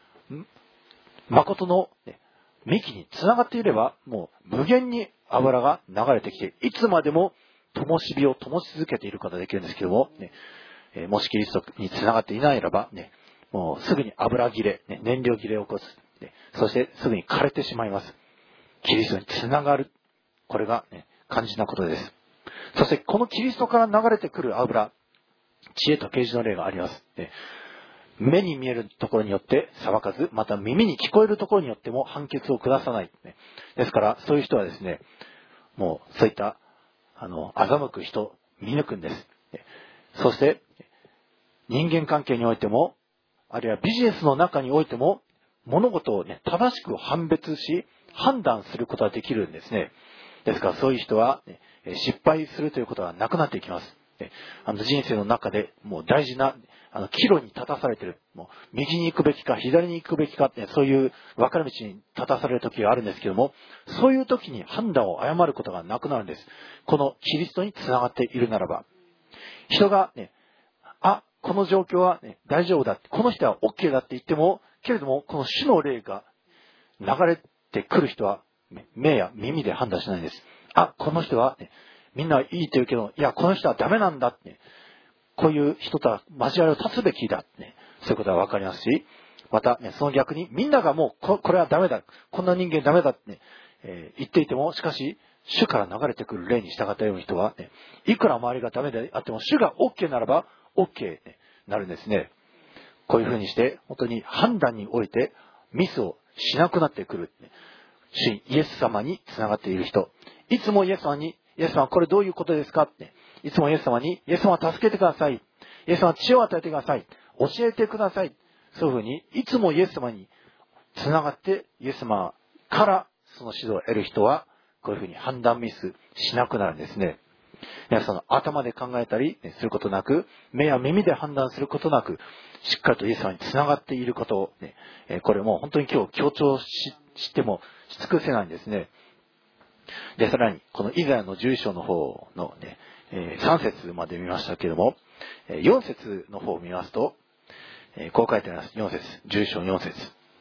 誠の、ね、幹につながっていれば、もう無限に油が流れてきて、いつまでも灯火を灯し続けていることができるんですけども、ね、えー、もしキリストにつながっていないならば、ね、もうすぐに油切れ、ね、燃料切れを起こす、ね、そしてすぐに枯れてしまいます。キリストにつながる、これが、ね、肝心なことです。そしてこのキリストから流れてくる油、知恵と啓示の霊があります。ね、目に見えるところによって裁かず、また耳に聞こえるところによっても判決を下さない。ね、ですからそういう人はですね、もうそういったあの欺く人、見抜くんです。ね、そして人間関係においても、あるいはビジネスの中においても、物事を、ね、正しく判別し判断することができるんですね。ですからそういう人は、ね、失敗するということはなくなっていきます。あの人生の中でもう大事なあの岐路に立たされている、もう右に行くべきか左に行くべきかって、そういう分かれ道に立たされる時があるんですけども、そういう時に判断を誤ることがなくなるんです。このキリストにつながっているならば、人がね、あ、この状況は、ね、大丈夫だって、この人は OK だって言っても、けれどもこの主の霊が流れてくる人は目や耳で判断しないんです。あ、この人は、ね、みんないいと言うけど、いや、この人はダメなんだって、ね、こういう人とは交わりを断つべきだって、ね、そういうことがわかりますし、また、ね、その逆にみんながもう こ, これはダメだ、こんな人間ダメだって、ねえー、言っていても、しかし主から流れてくる霊に従ったような人は、ね、いくら周りがダメであっても主が OK ならば OK になるんですね。こういうふうにして本当に判断においてミスをしなくなってくる、ね、主イエス様につながっている人、いつもイエス様に、イエス様これどういうことですかって、いつもイエス様に、イエス様助けてください、イエス様知恵を与えてください、教えてください、そういうふうにいつもイエス様につながってイエス様からその指導を得る人はこういうふうに判断ミスしなくなるんですね。皆さんの頭で考えたりすることなく、目や耳で判断することなく、しっかりとイエス様につながっていることを、ね、これも本当に今日強調 し, してもし尽くせないんですね。で、さらにこのイザヤのじゅう章の方の、ね、さん節まで見ましたけれども、よん節の方を見ますと、こう書いてあります。よん節、じゅう章よん節。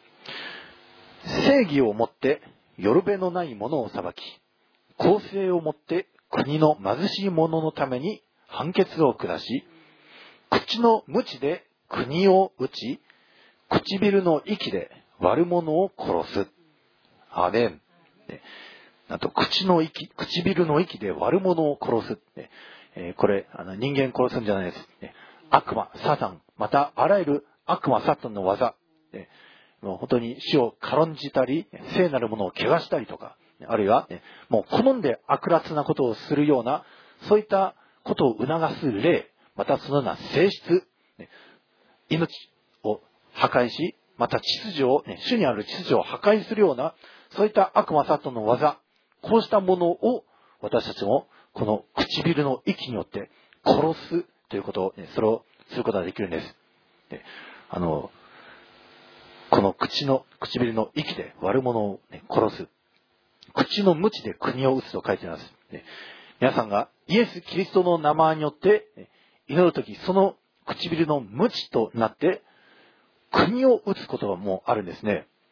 正義をもってよるべのないものを裁き、公正をもって国の貧しい者のために判決を下し、口の鞭で国を打ち、唇の息で悪者を殺す。アーメン。なんと口の息、唇の息で悪者を殺す。えー、これあの人間殺すんじゃないです。悪魔、サタン、またあらゆる悪魔、サタンの技。もう本当に死を軽んじたり、聖なるものを汚したりとか、あるいは、ね、もう好んで悪辣なことをするような、そういったことを促す霊、またそのような性質、ね、命を破壊し、また秩序を、ね、主にある秩序を破壊するような、そういった悪魔サタンの技、こうしたものを私たちもこの唇の息によって殺すということを、ね、それをすることができるんです。で、あの、この口の、唇の息で悪者を、ね、殺す。口の鞭で国を打つと書いてあります。ね、皆さんがイエス・キリストの名前によって祈るとき、その唇の鞭となって国を打つことがもうあるんですね。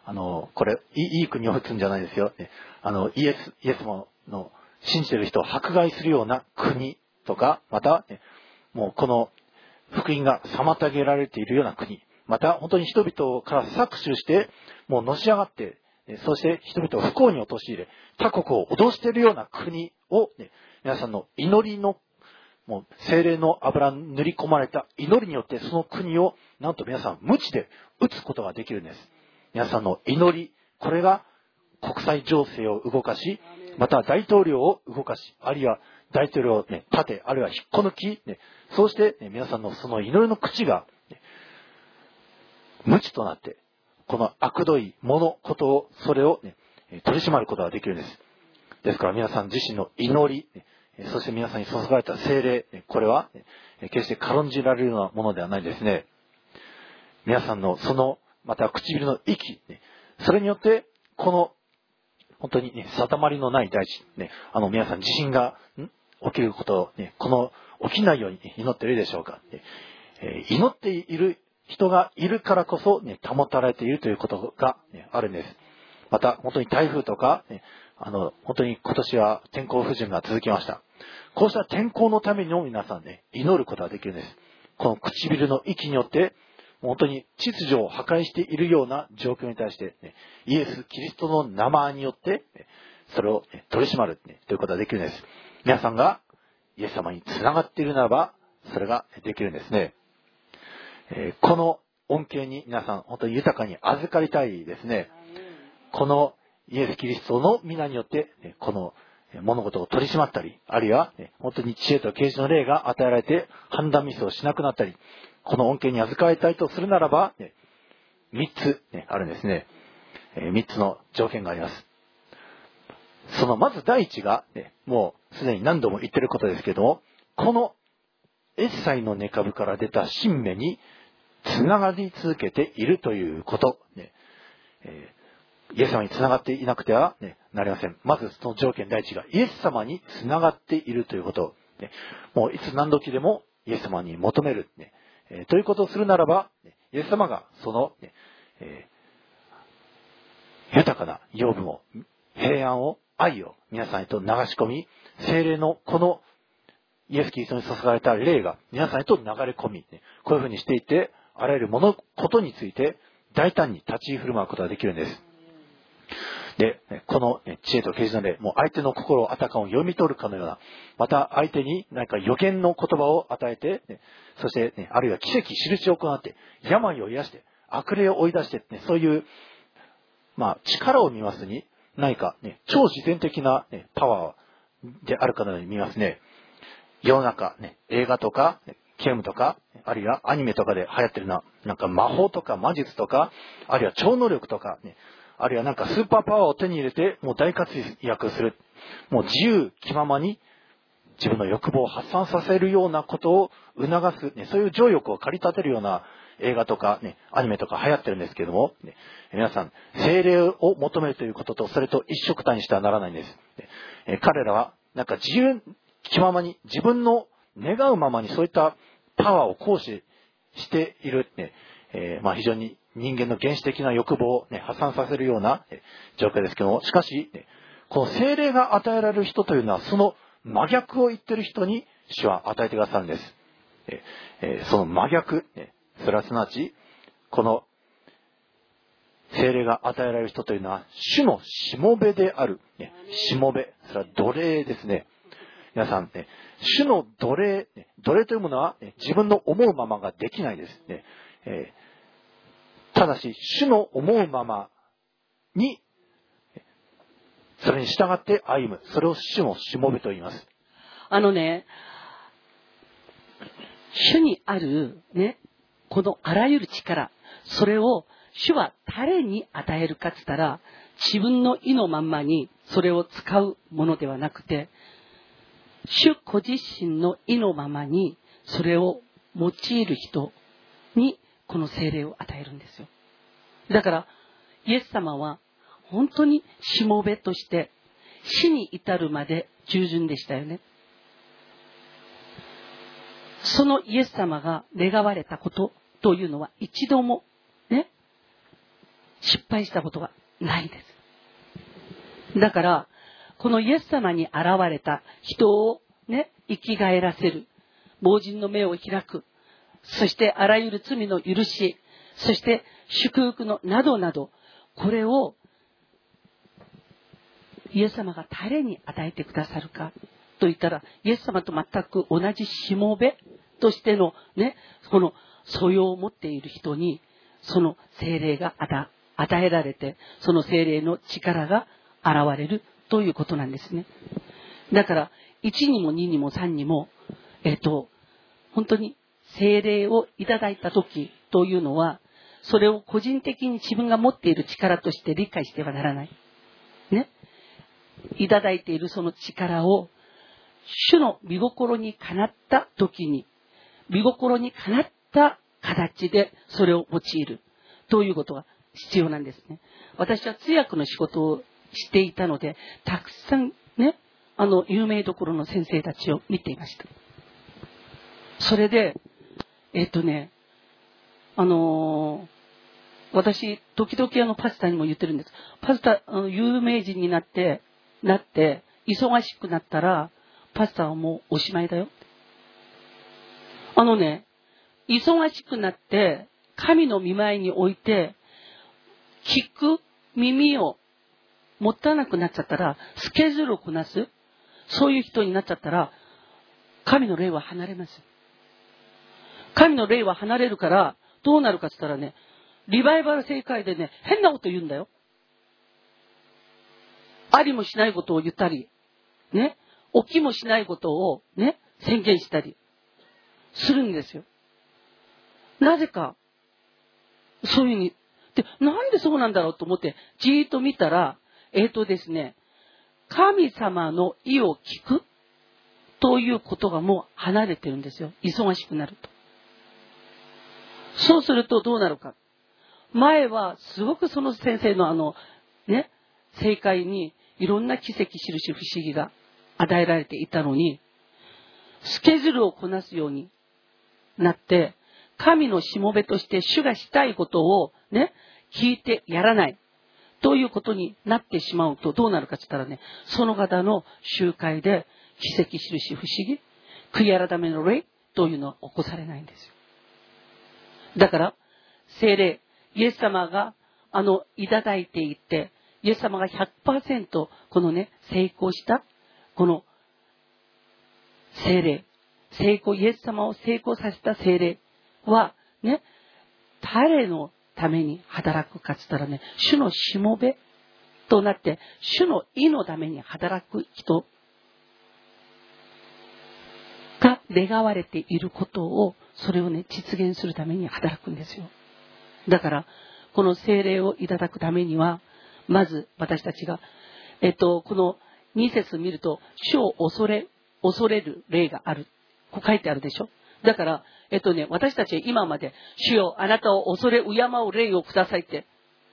あの、これ、いいいい国を打つんじゃないですよ。ね、あの、イエス、イエス様の信じている人を迫害するような国とか、また、ね、もうこの福音が妨げられているような国、また本当に人々から搾取して、もうのし上がって、そして人々を不幸に陥れ、他国を脅しているような国を、ね、皆さんの祈りの、もう精霊の油塗り込まれた祈りによって、その国をなんと皆さん無知で打つことができるんです。皆さんの祈り、これが国際情勢を動かし、また大統領を動かし、あるいは大統領を、ね、立て、あるいは引っこ抜き、ね、そうして、ね、皆さんのその祈りの口が、ね、無知となって、この悪どいもの、ことを、それを、ね、取り締まることができるんです。ですから皆さん自身の祈り、ね、そして皆さんに注がれた聖霊、これは、ね、決して軽んじられるようなものではないですね。皆さんのその、また唇の息、ね、それによって、この、本当にね、定まりのない大地、ね、あの皆さん地震が起きることを、ね、この起きないように祈っているでしょうか。ね、えー、祈っている人がいるからこそ、ね、保たれているということが、ね、あるんです。また本当に台風とか、ね、あの本当に今年は天候不順が続きました。こうした天候のためにも皆さんね、祈ることができるんです。この唇の息によって、本当に秩序を破壊しているような状況に対して、ね、イエス・キリストの名前によって、ね、それを、ね、取り締まる、ね、ということができるんです。皆さんがイエス様につながっているならば、それができるんですね。えー、この恩恵に皆さん本当に豊かに預かりたいですね。このイエス・キリストの皆によって、ね、この物事を取り締まったり、あるいは、ね、本当に知恵と啓示の霊が与えられて判断ミスをしなくなったり、この恩恵に預かりたいとするならば、ね、みっつ、ね、あるんですね。えー、みっつの条件があります。そのまず第一が、ね、もうすでに何度も言ってることですけれども、このエッサイの根株から出た新芽につながり続けているということ、ね、えー、イエス様につながっていなくては、ね、なりません。まずその条件第一がイエス様につながっているということ、ね、もういつ何時でもイエス様に求める、ね、えー、ということをするならば、イエス様がその、ねえー、豊かな養分を、平安を、愛を皆さんへと流し込み、聖霊のこのイエス・キリストに注がれた霊が皆さんへと流れ込み、ね、こういうふうにしていって、あらゆるもの、ことについて大胆に立ち振る舞うことができるんです。で、この知恵と啓示の霊、もう相手の心をあたかも読み取るかのような、また相手に何か予言の言葉を与えて、ね、そして、ね、あるいは奇跡、印を行って、病を癒して、悪霊を追い出して、ね、そういう、まあ、力を見ますに、何か、ね、超自然的な、ね、パワーであるかのように見ますね。世の中、ね、映画とか、ゲームとか、あるいはアニメとかで流行ってるのは、なんか魔法とか魔術とか、あるいは超能力とか、ね、あるいはなんかスーパーパワーを手に入れて、もう大活躍する。もう自由気ままに自分の欲望を発散させるようなことを促す、ね、そういう情欲を駆り立てるような映画とか、ね、アニメとか流行ってるんですけども、ね、皆さん、聖霊を求めるということと、それと一緒くたにしてはならないんです。ね、彼らは、なんか自由気ままに、自分の願うままにそういったパワーを行使している、ね、えー、まあ非常に人間の原始的な欲望を、ね、破産させるような、ね、状況ですけども、しかし、ね、この聖霊が与えられる人というのは、その真逆を言っている人に主は与えてくださるんです。えー、その真逆、ね、それはすなわち、この聖霊が与えられる人というのは、主のしもべである。ね、しもべ。それは奴隷ですね。皆さん、ね、主の奴隷、ね、奴隷というものは、ね、自分の思うままができないです。ねえー、ただし、主の思うままに、それに従って歩む。それを主のしもべと言います。 あのね、主にある、ね、このあらゆる力、それを主は誰に与えるかって言ったら、自分の意のまんまにそれを使うものではなくて、主ご自身の意のままにそれを用いる人にこの聖霊を与えるんですよ。だからイエス様は本当にしもべとして死に至るまで従順でしたよね。そのイエス様が願われたことというのは一度もね、 失敗したことがないです。だからこのイエス様に現れた人をね、生き返らせる、盲人の目を開く、そしてあらゆる罪の許し、そして祝福のなどなど、これをイエス様が誰に与えてくださるかと言ったら、イエス様と全く同じしもべとしてのね、この素養を持っている人にその聖霊が与えられて、その聖霊の力が現れるということなんですね。だからいちにもににもさんにも、えっと本当に聖霊をいただいた時というのは、それを個人的に自分が持っている力として理解してはならないね。いただいているその力を主の御心にかなった時に、御心にかなった形でそれを用いるということが必要なんですね。私は通訳の仕事をしていたので、たくさんね、あの有名どころの先生たちを見ていました。それでえっとねあのー、私時々あのパスタにも言ってるんです。パスタあの有名人になってなって忙しくなったらパスタはもうおしまいだよ。あのね、忙しくなって神の御前に置いて聞く耳を持たなくなっちゃったら、スケジュールをこなす、そういう人になっちゃったら、神の霊は離れます。神の霊は離れるから、どうなるかって言ったらね、リバイバル聖会でね、変なこと言うんだよ。ありもしないことを言ったり、ね、起きもしないことをね、宣言したりするんですよ。なぜか、そういうふうに。で、なんでそうなんだろうと思って、じーっと見たら、えーとですね、神様の意を聞くということがもう離れてるんですよ。忙しくなると。そうするとどうなるか。前はすごくその先生のあの、ね、正解にいろんな奇跡、印、不思議が与えられていたのに、スケジュールをこなすようになって、神のしもべとして主がしたいことをね、聞いてやらないということになってしまうとどうなるかって言ったらね、その方の集会で奇跡、印、不思議、悔い改めの霊というのは起こされないんですよ。だから聖霊、イエス様があのいただいていて、イエス様が ひゃくパーセント このね成功したこの聖霊、成功、イエス様を成功させた聖霊はね、誰のために働くかって言ったらね、主のしもべとなって主の意のために働く人が願われていることを、それをね実現するために働くんですよ。だからこの聖霊をいただくためには、まず私たちがえっとこのに節見ると、主を恐れ恐れる霊がある、こう書いてあるでしょ。だからえっとね私たちは今まで、主よあなたを恐れ敬う霊をくださいって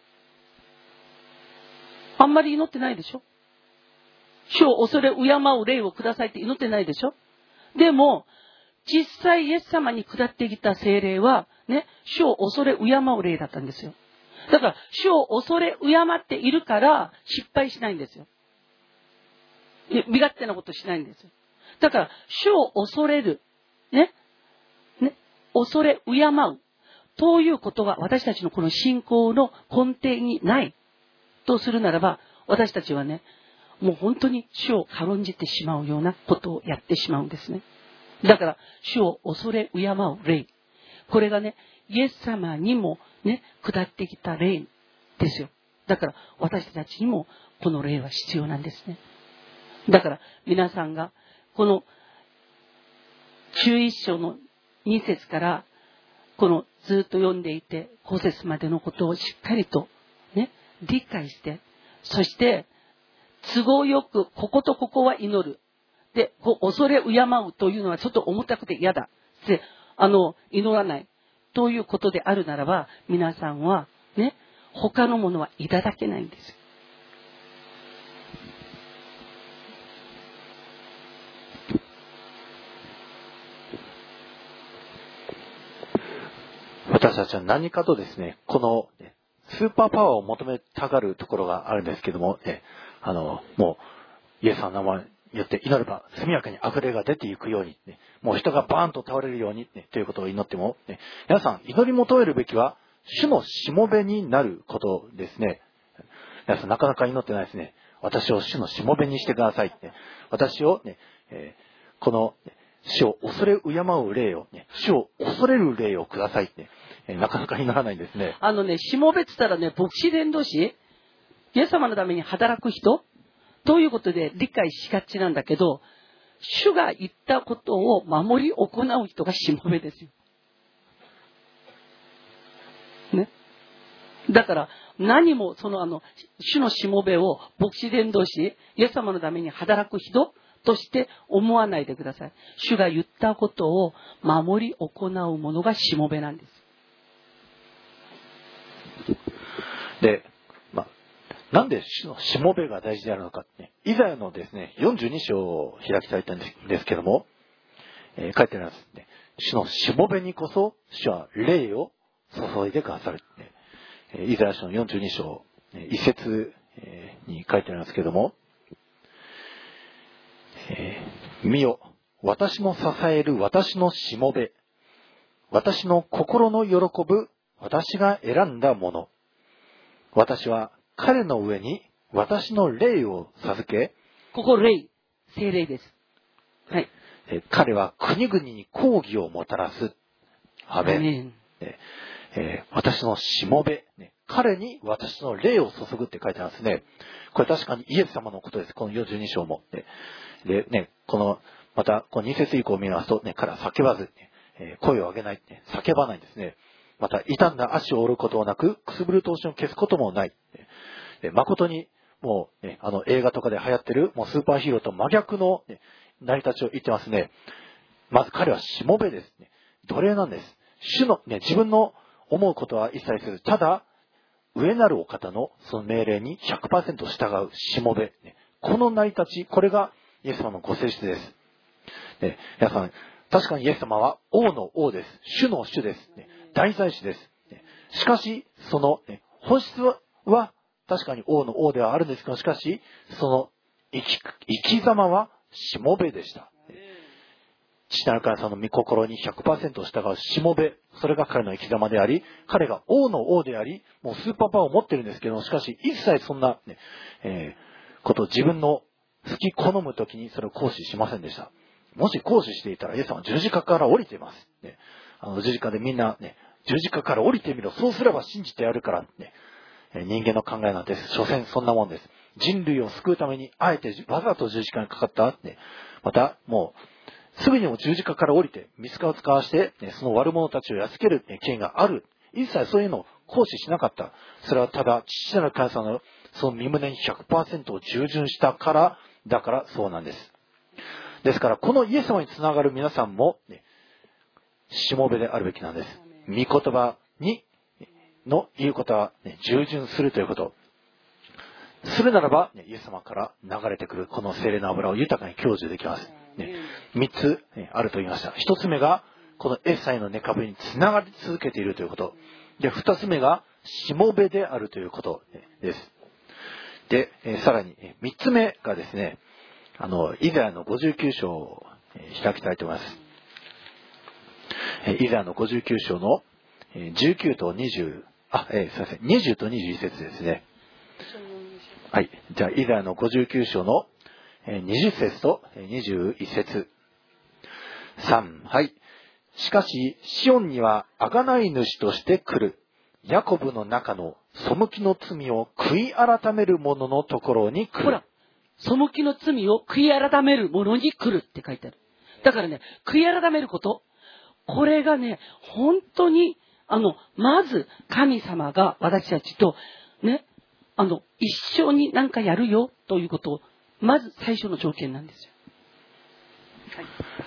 あんまり祈ってないでしょ。主を恐れ敬う霊をくださいって祈ってないでしょ。でも実際イエス様に下ってきた聖霊はね、主を恐れ敬う霊だったんですよ。だから主を恐れ敬っているから失敗しないんですよ。身勝手なことしないんですよ。だから主を恐れるね、ね、恐れ敬うということが私たちのこの信仰の根底にないとするならば、私たちはね、もう本当に主を軽んじてしまうようなことをやってしまうんですね。だから主を恐れ敬う霊、これがねイエス様にもね下ってきた霊ですよ。だから私たちにもこの霊は必要なんですね。だから皆さんがこのじゅういっ章のに節からこのずっと読んでいてご節までのことをしっかりとね理解して、そして都合よくこことここは祈る、で恐れ敬うというのはちょっと重たくて嫌だであの祈らないということであるならば、皆さんはね他のものはいただけないんですよ。 私たちは何かとですね、このスーパーパワーを求めたがるところがあるんですけども、ね、あの、もう、イエス様の名前によって祈れば速やかに悪霊が出ていくように、ね、もう人がバーンと倒れるように、ね、ということを祈っても、ね、皆さん、祈り求めるべきは、主のしもべになることですね。皆さん、なかなか祈ってないですね。私を主のしもべにしてください。ね、私を、ねえー、この、主を恐れ敬う霊を、ね、主を恐れる霊をくださいって、えー、なかなか祈らないんですね。 あのね、しもべって言ったらね、牧師伝道師、イエス様のために働く人ということで理解しがちなんだけど、主が言ったことを守り行う人がしもべですよ。ね。だから何もそのあの主のしもべを牧師伝道師、イエス様のために働く人として思わないでください。主が言ったことを守り行うものがしもべなんです。 で、まあ、なんで主のしもべが大事であるのかって、イザヤのですね、よんじゅうに章を開きたいんですけども、えー、書いてありますね。主のしもべにこそ、主は霊を注いでくださる。えー、イザヤ書のよんじゅうに章、一節に書いてありますけども、えー、見よ、私の支える私のしもべ、私の心の喜ぶ私が選んだもの。私は彼の上に私の霊を授け、 ここ霊、聖霊です。はい。 えー、彼は国々に抗議をもたらす。アメン。 アメン。 えーえー、私のしもべ、ね、彼に私の霊を注ぐって書いてあるんですね。これ確かにイエス様のことです。このよんじゅうに章も。ね、でね、この、また、このに節以降を見ますと、ね、彼は叫ばず、ねえー、声を上げない、ね、叫ばないんですね。また、傷んだ足を折ることはなく、くすぶる闘志を消すこともない。ね、誠に、もう、ね、あの映画とかで流行ってる、もうスーパーヒーローと真逆の、ね、成り立ちを言ってますね。まず彼はしもべです、ね。奴隷なんです。主の、ね、自分の思うことは一切せず、ただ、上なるお方のその命令に ひゃくパーセント 従うしもべ。ね、この成り立ち、これがイエス様のご性質です。ね、皆さん、確かにイエス様は王の王です。主の主です。ね、大祭司です。ね、しかし、その、ね、本質は確かに王の王ではあるんですけど、しかし、その生き、生き様はしもべでした。父なる神様の御心に ひゃくパーセント 従うしもべ。それが彼の生き様であり、彼が王の王であり、もうスーパーパワーを持ってるんですけど、しかし一切そんな、ねえー、ことを自分の好き好むときにそれを行使しませんでした。もし行使していたら、イエス様は十字架から降りています。ね、あの十字架でみんな、ね、十字架から降りてみろ。そうすれば信じてやるから、ね、人間の考えなんて、所詮そんなもんです。人類を救うために、あえてわざと十字架にかかった。ね、また、もう、すぐにも十字架から降りて、見つかを使わして、ね、その悪者たちをやっつける、ね、権威がある。一切そういうのを行使しなかった。それはただ、父なる神様のその身胸に ひゃくパーセント を従順したから、だからそうなんです。ですから、このイエス様につながる皆さんも、ね、しもべであるべきなんです。御言葉に、の言うことは、ね、従順するということ。するならば、ね、イエス様から流れてくるこの聖霊の油を豊かに享受できます。ね、みっつ、ね、あると言いました。ひとつめが、このエッサイの根株につながり続けているということ。で、ふたつめが、しもべであるということです。で、えさらに、みっつめがですね、あの、イザヤのごじゅうきゅう章を開きたいと思います。イザヤのごじゅうきゅう章のじゅうきゅうとにじゅう、あ、えー、すいません、にじゅうとにじゅういち節ですね。はい。じゃあ、イザヤのごじゅうきゅう章のにじゅっ節とにじゅういち節。さん、はい。しかし、シオンには贖い主として来る。ヤコブの中の背きの罪を悔い改める者のところに来る。 ほら、背きの罪を悔い改める者に来るって書いてある。だからね、悔い改めること。これがね、本当に、あの、まず神様が私たちと、ね、あの、一緒に何かやるよということを、まず最初の条件なんですよ。はい。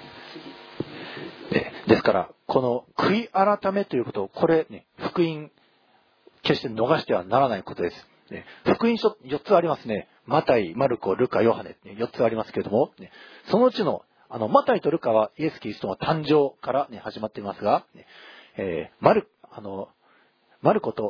で, ですから、この悔い改めということ、これね、福音、決して逃してはならないことです。ね、福音書よっつありますね。マタイ、マルコ、ルカ、ヨハネ、ね、よっつありますけれども、ね、そのうちの、あの、マタイとルカはイエス・キリストの誕生から、ね、始まっていますが、ねえー、マル、あの、マルコと、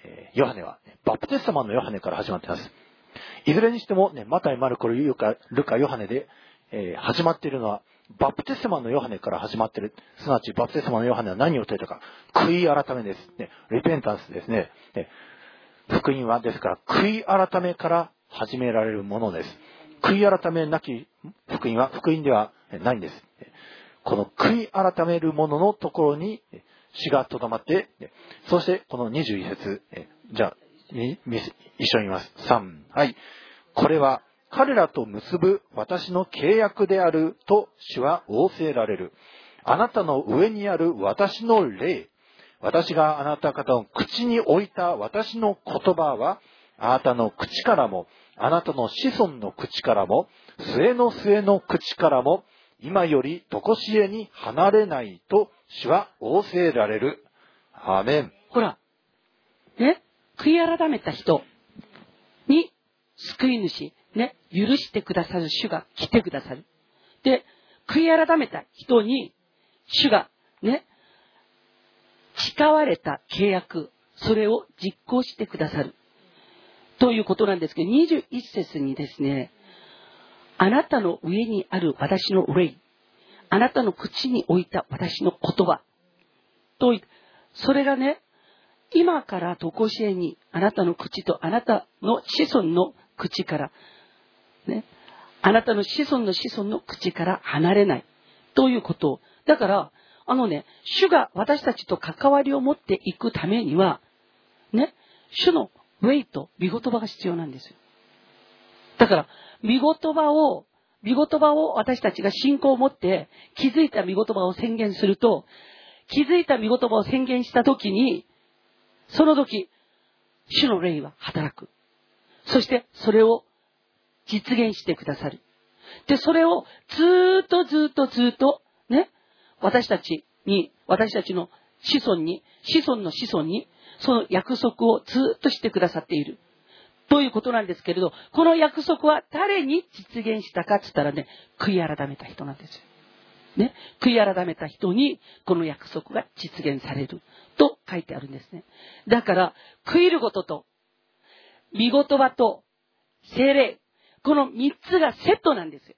ヨハネは、バプテスマのヨハネから始まっています。いずれにしても、ね、マタイ、マルコ、ルカ、ルカヨハネで、えー、始まっているのは、バプテスマのヨハネから始まっている。すなわち、バプテスマのヨハネは何を説いたか。悔い改めです。ね、レペンタンスですね。ね、福音は、ですから、悔い改めから始められるものです。悔い改めなき福音は、福音ではないんです。この悔い改めるもののところに、主がとどまって、そしてこのにじゅういち節、じゃあ、一緒に言います。さん、はい。これは彼らと結ぶ私の契約であると主は仰せられる。あなたの上にある私の霊。私があなた方の口に置いた私の言葉は、あなたの口からも、あなたの子孫の口からも、末の末の口からも、今より常しえに離れないと主は仰せられる。アーメン。 ほら、ね、悔い改めた人に救い主、ね、許してくださる主が来てくださる。で、悔い改めた人に主がね、誓われた契約、それを実行してくださる。ということなんですけど、にじゅういち節にですね、あなたの上にある私の霊、あなたの口に置いた私の言葉と、それがね、今から常しえにあなたの口とあなたの子孫の口から、ね、あなたの子孫の子孫の口から離れないということを、だからあのね、主が私たちと関わりを持っていくためにはね、主の霊と御言葉が必要なんですよ。だから御言葉を御言葉を私たちが信仰を持って気づいた御言葉を宣言すると、気づいた御言葉を宣言したときに、その時主の霊は働く。そしてそれを実現してくださる。で、それをずーっとずーっとずーっとね、私たちに、私たちの子孫に、子孫の子孫にその約束をずーっとしてくださっている。ということなんですけれど、この約束は誰に実現したかって言ったらね、悔い改めた人なんですよ。ね、悔い改めた人にこの約束が実現されると書いてあるんですね。だから悔いることと御言葉と聖霊、この三つがセットなんですよ。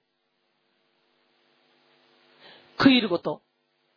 悔いること、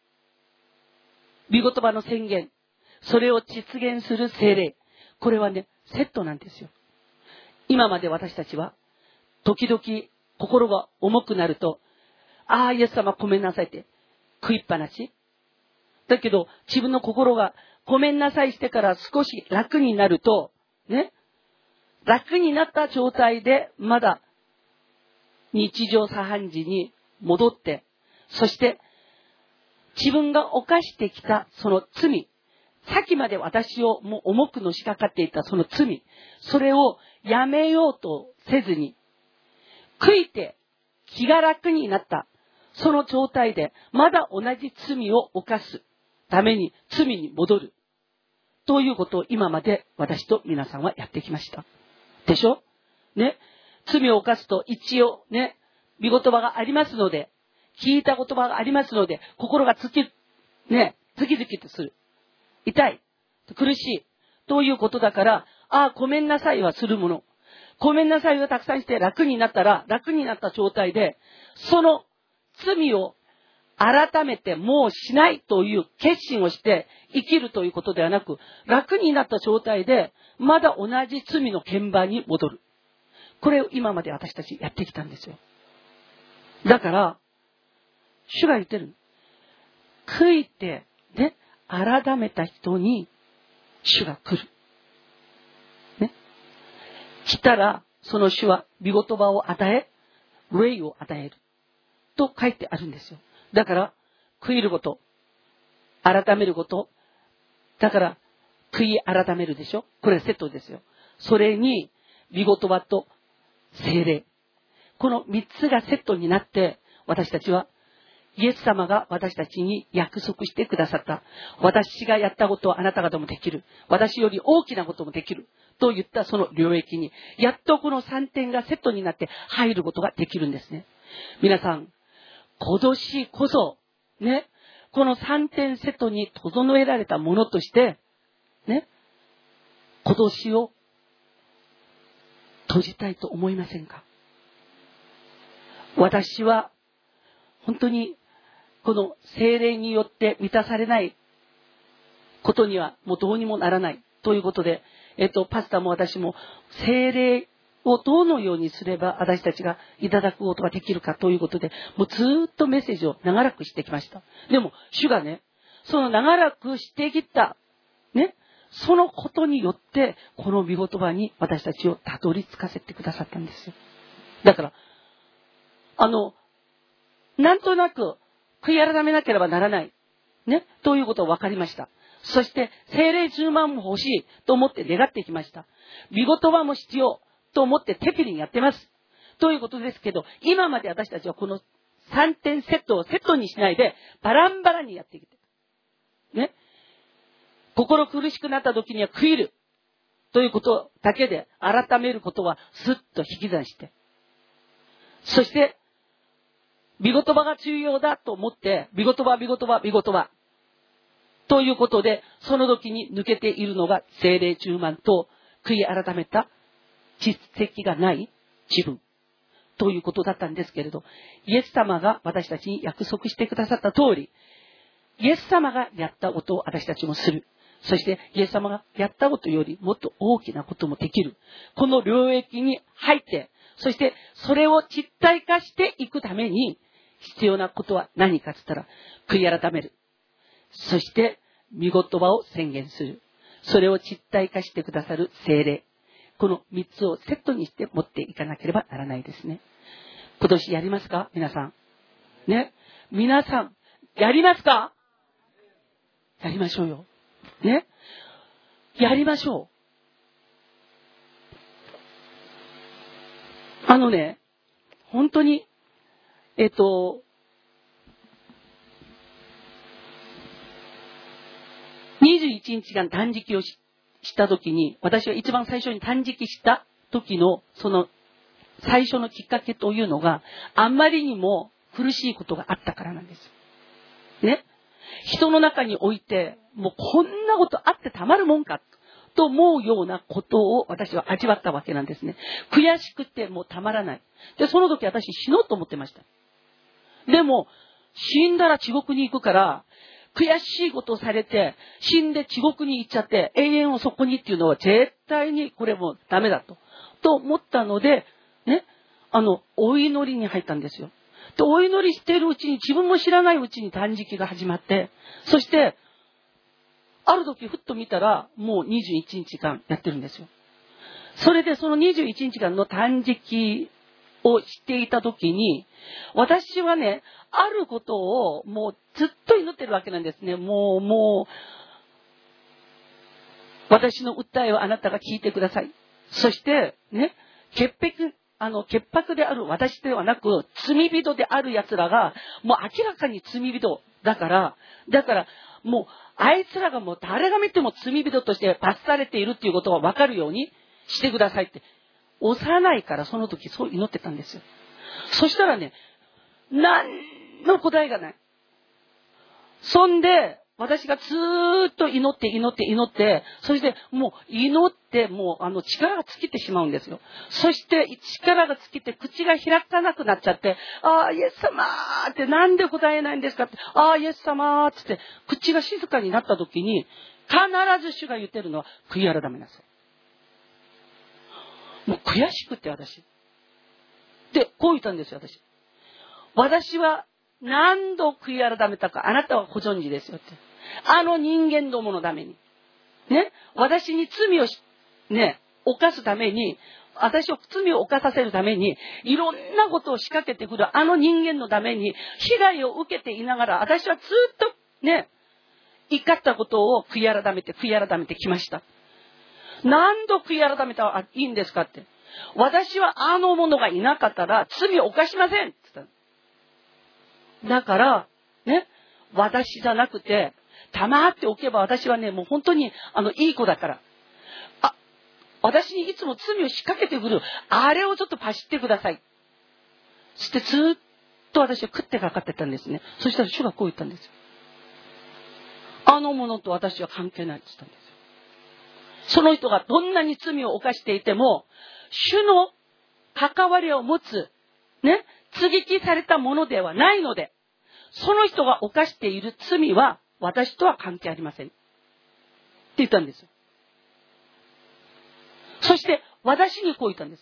御言葉の宣言、それを実現する聖霊、これはねセットなんですよ。今まで私たちは時々心が重くなると、ああイエス様ごめんなさいって食いっぱなしだけど、自分の心がごめんなさいしてから少し楽になるとね、楽になった状態でまだ日常茶飯事に戻って、そして自分が犯してきたその罪、さっきまで私をもう重くのしかかっていたその罪、それをやめようとせずに、悔いて気が楽になったその状態でまだ同じ罪を犯すために罪に戻るということを今まで私と皆さんはやってきましたでしょね。罪を犯すと一応ね、御言葉がありますので、聞いた言葉がありますので、心がつきね、ズキズキとする、痛い、苦しいということだから、ああごめんなさいはするもの、ごめんなさいをたくさんして楽になったら、楽になった状態でその罪を改めてもうしないという決心をして生きるということではなく、楽になった状態でまだ同じ罪の現場に戻る。これを今まで私たちやってきたんですよ。だから主が言ってる、悔いてね、改めた人に主が来るね。来たらその主は御言葉を与え、霊を与えると書いてあるんですよ。だから悔いること、改めること、だから悔い改めるでしょ、これセットですよ。それに御言葉と聖霊、この三つがセットになって、私たちはイエス様が私たちに約束してくださった、私がやったことをあなた方もできる、私より大きなこともできるといったその領域にやっとこのさんてんがセットになって入ることができるんですね。皆さん今年こそね、このさんてんセットに整えられたものとしてね、 今年を閉じたいと思いませんか？私は本当にこの聖霊によって満たされないことにはもうどうにもならないということで、えっと、パスタも私も聖霊をどのようにすれば私たちがいただくことができるかということで、もうずっとメッセージを長らくしてきました。でも主がね、その長らくしてきたね、そのことによってこの御言葉に私たちをたどり着かせてくださったんですよ。だからあのなんとなく悔い改めなければならないねということが分かりました。そして聖霊じゅうまんも欲しいと思って願ってきました。御言葉も必要と思って適宜にやってますということですけど、今まで私たちはこのさんてんセットをセットにしないでバランバランにやってきてね、心苦しくなった時には悔いるということだけで改めることはスッと引き算して、そして御言葉が重要だと思って御言葉御言葉御言葉ということで、その時に抜けているのが聖霊充満と悔い改めた実績がない自分ということだったんですけれど、イエス様が私たちに約束してくださった通り、イエス様がやったことを私たちもする。そしてイエス様がやったことよりもっと大きなこともできる。この領域に入って、そしてそれを実体化していくために必要なことは何かと言ったら、悔い改める。そして御言葉を宣言する。それを実体化してくださる聖霊。この三つをセットにして持っていかなければならないですね。今年やりますか皆さん。ね。皆さん、やりますか？やりましょうよ。ね。やりましょう。あのね、本当に、えっと、にじゅういちにちかん断食を し, したときに、私は一番最初に断食した時の、その最初のきっかけというのが、あんまりにも苦しいことがあったからなんです。ね。人の中において、もうこんなことあってたまるもんか、と思うようなことを私は味わったわけなんですね。悔しくてもうたまらない。で、その時私死のうと思ってました。でも、死んだら地獄に行くから、悔しいことをされて、死んで地獄に行っちゃって、永遠をそこにっていうのは絶対にこれもダメだと。と思ったので、ね、あの、お祈りに入ったんですよ。で、お祈りしているうちに、自分も知らないうちに断食が始まって、そして、ある時ふっと見たら、もうにじゅういちにちかんやってるんですよ。それでそのにじゅういちにちかんの断食をしていた時に、私はね、あることをもうずっと祈ってるわけなんですね。もう、もう、私の訴えをあなたが聞いてください。そして、ね、潔白、あの、潔白である私ではなく、罪人である奴らが、もう明らかに罪人だから、だから、もう、あいつらがもう誰が見ても罪人として罰されているっていうことが分かるようにしてくださいって。幼いからその時そう祈ってたんですよ。そしたらね、何の答えがない。そんで、私がずーっと祈って祈って祈って、そしてもう祈ってもうあの力が尽きてしまうんですよ。そして力が尽きて口が開かなくなっちゃって、ああ、イエス様ーってなんで答えないんですかって、ああ、イエス様ーってって口が静かになった時に、必ず主が言ってるのは悔い改めなさい。もう悔しくて私。で、こう言ったんですよ、私。私は何度悔い改めたかあなたはご存知ですよって。あの人間どものために。ね。私に罪をし、ね、犯すために、私を罪を犯させるために、いろんなことを仕掛けてくるあの人間のために、被害を受けていながら、私はずっとね、怒ったことを悔い改めて、悔い改めてきました。何度悔い改めたらいいんですかって。私はあの者がいなかったら罪を犯しませんって言った。だから、ね、私じゃなくて、黙っておけば私はね、もう本当に、あの、いい子だから。あ、私にいつも罪を仕掛けてくる、あれをちょっとパシってください。そしてずっと私は食ってかかってたんですね。そしたら主がこう言ったんですよ。あのものと私は関係ないって言ったんですよ。 その人がどんなに罪を犯していても、主の関わりを持つ、ね、接ぎ木されたものではないので、その人が犯している罪は私とは関係ありません。って言ったんです。そして私にこう言ったんです。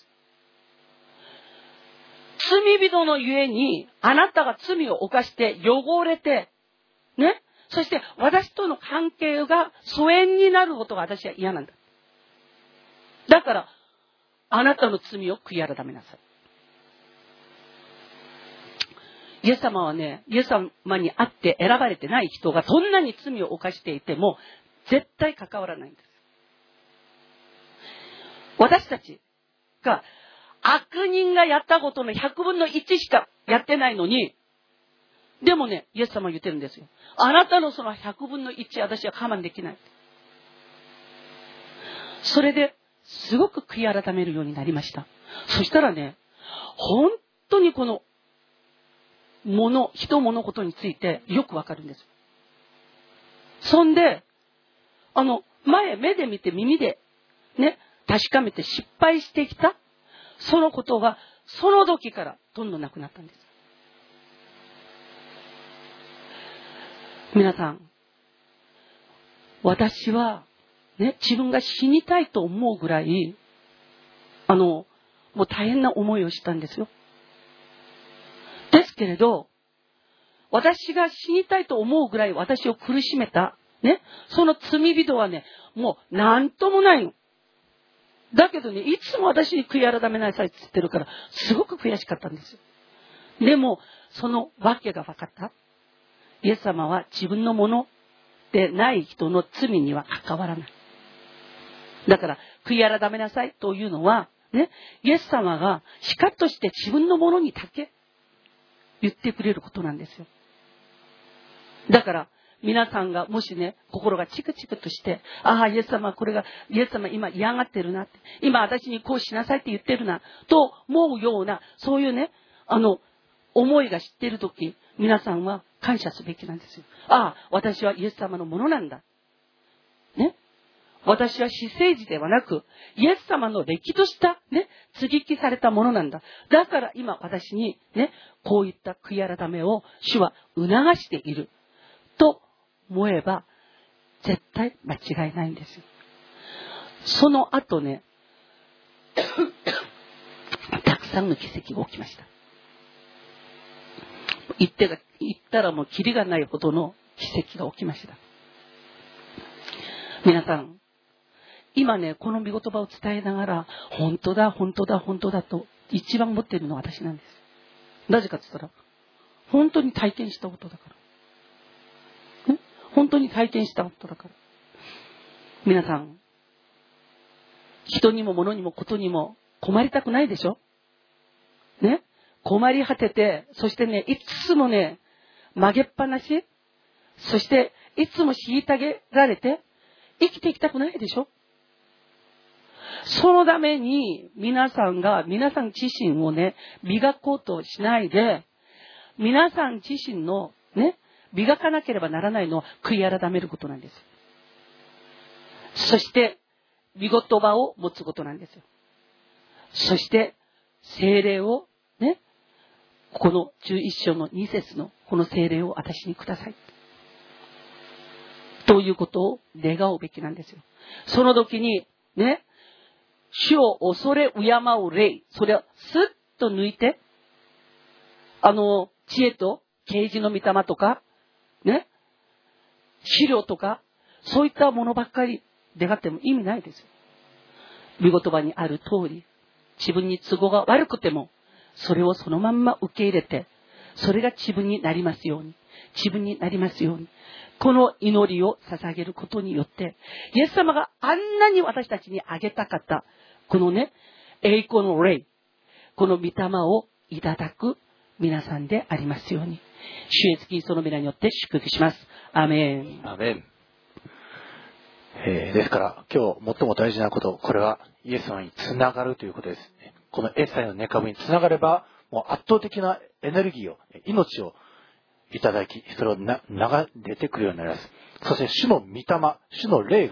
罪人のゆえに、あなたが罪を犯して汚れて、ね、そして私との関係が疎遠になることが私は嫌なんだ。だから、あなたの罪を悔い改めなさい。イエス様はね、イエス様に会って選ばれてない人がどんなに罪を犯していても絶対関わらないんです。私たちが悪人がやったことのひゃくぶんのいちしかやってないのに、でもね、イエス様は言ってるんですよ。あなたのそのひゃくぶんのいち私は我慢できない。それですごく悔い改めるようになりました。そしたらね、本当にこのもの、人物事についてよくわかるんです。そんで、あの、前目で見て耳でね、確かめて失敗してきた、そのことがその時からどんどんなくなったんです。皆さん、私はね、自分が死にたいと思うぐらい、あの、もう大変な思いをしたんですよ。ですけれど、私が死にたいと思うぐらい私を苦しめた、ね、その罪人はね、もう何ともないの。だけどね、いつも私に悔い改めなさいって言ってるから、すごく悔しかったんですよ。でも、その訳が分かった。イエス様は自分のものでない人の罪には関わらない。だから、悔い改めなさいというのは、ね、イエス様がしかとして自分のものにだけ言ってくれることなんですよ。だから、皆さんがもしね、心がチクチクとして、ああ、イエス様、これが、イエス様今嫌がってるなって、今私にこうしなさいって言ってるな、と思うような、そういうね、あの、思いが知っているとき、皆さんは感謝すべきなんですよ。ああ、私はイエス様のものなんだ。ね。私は私生児ではなく、イエス様の歴としたね、接ぎ木されたものなんだ。だから今私にね、こういった悔い改めを主は促している。と思えば、絶対間違いないんですよ。その後ね、たくさんの奇跡が起きました。言ってが、言ったらもうキリがないほどの奇跡が起きました。皆さん、今ね、この御言葉を伝えながら、本当だ、本当だ、本当だと一番持っているのは私なんです。なぜかって言ったら、本当に体験したことだから。本当に体験したことだから。皆さん、人にも物にもことにも困りたくないでしょ？ね？困り果てて、そしてね、いつもね、曲げっぱなし、そしていつも虐げられて、生きていきたくないでしょ？そのために皆さんが、皆さん自身をね、磨こうとしないで、皆さん自身のね、磨かなければならないのは悔い改めることなんです。そして、御言葉を持つことなんですよ。そして、聖霊をね、このじゅういっ章のに節のこの聖霊を私にください。ということを願うべきなんですよ。その時に、ね、主を恐れ敬う霊、それをスッと抜いて、あの、知恵と啓示の御霊とか、ね、資料とか、そういったものばっかり願っても意味ないですよ。御言葉にある通り、自分に都合が悪くても、それをそのまんま受け入れて、それが自分になりますように、自分になりますように、この祈りを捧げることによって、イエス様があんなに私たちにあげたかった、このね、栄光の霊、この御霊をいただく皆さんでありますように、主イエスキリストの皆によって祝福します。アメン。 アメン。えー、ですから今日最も大事なこと、これはイエス様につながるということです。このエッサイの根株につながれば、もう圧倒的なエネルギーを、命をいただき、それをな流れてくるようになります。そして主の御霊、主の霊が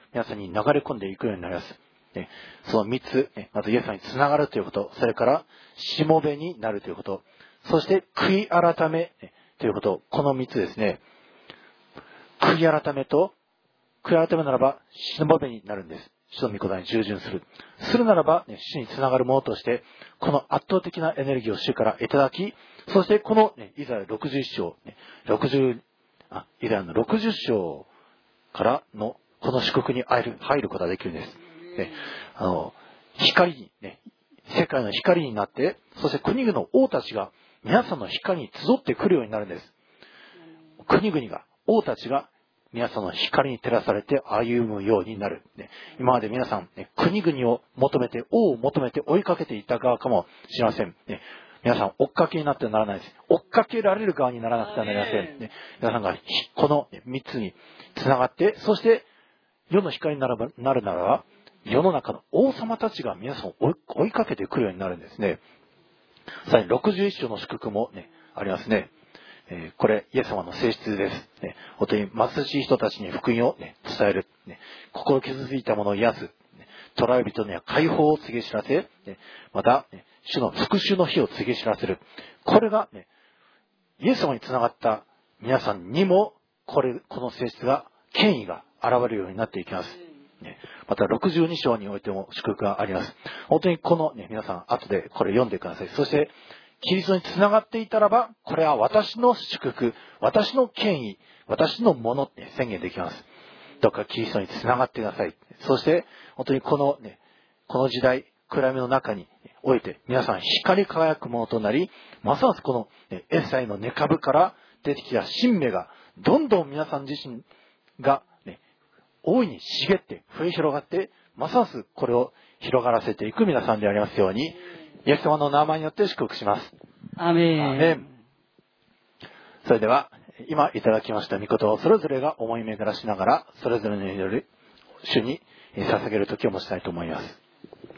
皆さんに流れ込んでいくようになります。そのみっつ、まずイエス様につながるということ、それからしもべになるということ、そして悔い改めということ、このみっつですね。悔い改めと、悔い改めならばしもべになるんです。主の御言葉に従順する。するならば、ね、主につながるものとして、この圧倒的なエネルギーを主からいただき、そしてこの、ね、イザヤろくじゅういっ章、ね、ろくじゅう、あ、イザヤのろくじゅっ章からのこの祝福に入る、入ることができるんです。ね、あの、光に、ね、世界の光になって、そして国々の王たちが皆さんの光に集ってくるようになるんです。国々が、王たちが皆さんの光に照らされて歩むようになる。ね、今まで皆さん、ね、国々を求めて、王を求めて追いかけていた側かもしれません。ね、皆さん追っかけになってはならないです。追っかけられる側にならなくてはなりません。ね、皆さんがこのみっつにつながって、そして世の光になるならば、世の中の王様たちが皆さんを追い、追いかけてくるようになるんですね。さらにろくじゅういっ章の祝福も、ね、ありますね。えー、これ、イエス様の性質です。ね、本当に貧しい人たちに福音を、ね、伝える、ね。心傷ついたものを癒す。ね、捕らえ人には解放を告げ知らせ。ね、また、ね、主の復讐の日を告げ知らせる。これが、ね、イエス様につながった皆さんにも、これ、この性質が、権威が現れるようになっていきます。ね、またろくじゅうに章においても祝福があります。本当にこの、ね、皆さん後でこれ読んでください。そして、キリストにつながっていたらば、これは私の祝福、私の権威、私のものって宣言できます。どうかキリストにつながってください。そして、本当にこのね、この時代、暗闇の中において、皆さん光り輝くものとなり、ますますこの、ね、エッサイの根株から出てきた新芽が、どんどん皆さん自身が、ね、大いに茂って増え広がって、ますますこれを広がらせていく皆さんでありますように、イエス様の名前によって祝福します。 アメン。 アメン。それでは、今いただきました御言葉をそれぞれが思い巡らしながら、それぞれの祈り、主に捧げる時を持ちたいと思います。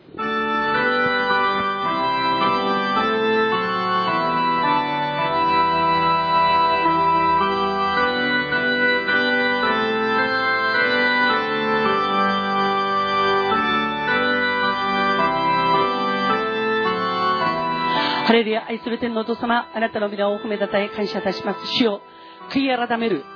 ハレルヤ、愛する天のお父様、あなたの皆を褒めたたえ感謝いたします。主よ、悔い改める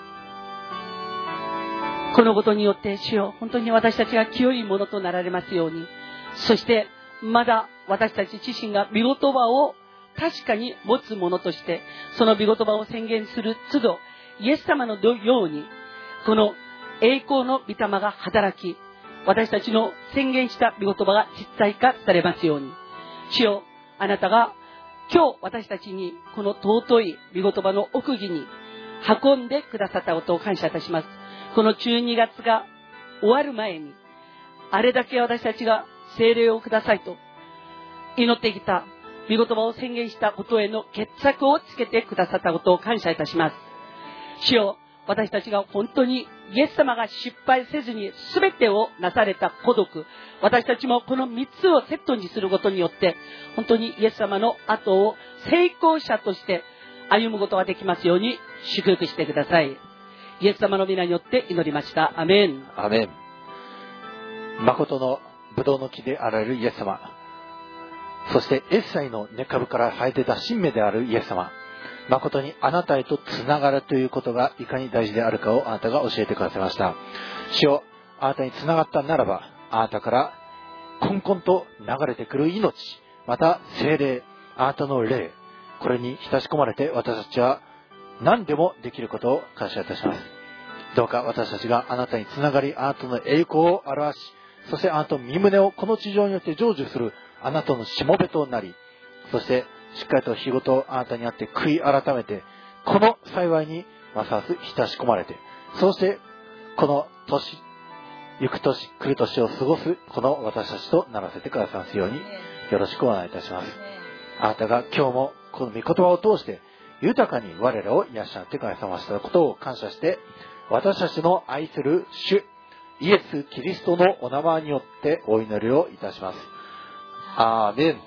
このことによって主よ、本当に私たちが清いものとなられますように、そしてまだ私たち自身が御言葉を確かに持つものとして、その御言葉を宣言する都度、イエス様のようにこの栄光の御霊が働き、私たちの宣言した御言葉が実体化されますように。主よ、あなたが今日私たちにこの尊い御言葉の奥義に運んでくださったことを感謝いたします。このじゅうにがつが終わる前に、あれだけ私たちが聖霊をくださいと祈ってきた御言葉を宣言したことへの決着をつけてくださったことを感謝いたします。主よ、私たちが本当にイエス様が失敗せずに全てをなされた孤独、私たちもこのみっつをセットにすることによって、本当にイエス様の後を成功者として歩むことができますように祝福してください。イエス様の皆によって祈りました。アメン。 アメン。誠のブドウの木であられるイエス様、そしてエッサイの根株から生えてた新芽であるイエス様、誠にあなたへとつながるということがいかに大事であるかをあなたが教えてくださいました。主よ、あなたにつながったならば、あなたからこんこんと流れてくる命、また聖霊、あなたの霊、これに親し込まれて私たちは何でもできることを感謝いたします。どうか私たちがあなたにつながり、あなたの栄光を表し、そしてあなたの身胸をこの地上によって成就するあなたのしもべとなり、そしてしっかりと日ごとあなたにあって悔い改めて、この幸いにますます親し込まれて、そしてこの年、行く年、来る年を過ごすこの私たちとならせてくださいますようによろしくお願いいたします。あなたが今日もこの御言葉を通して豊かに我らを癒し合ってくださいましたことを感謝して、私たちの愛する主イエス・キリストのお名前によってお祈りをいたします。アーメン。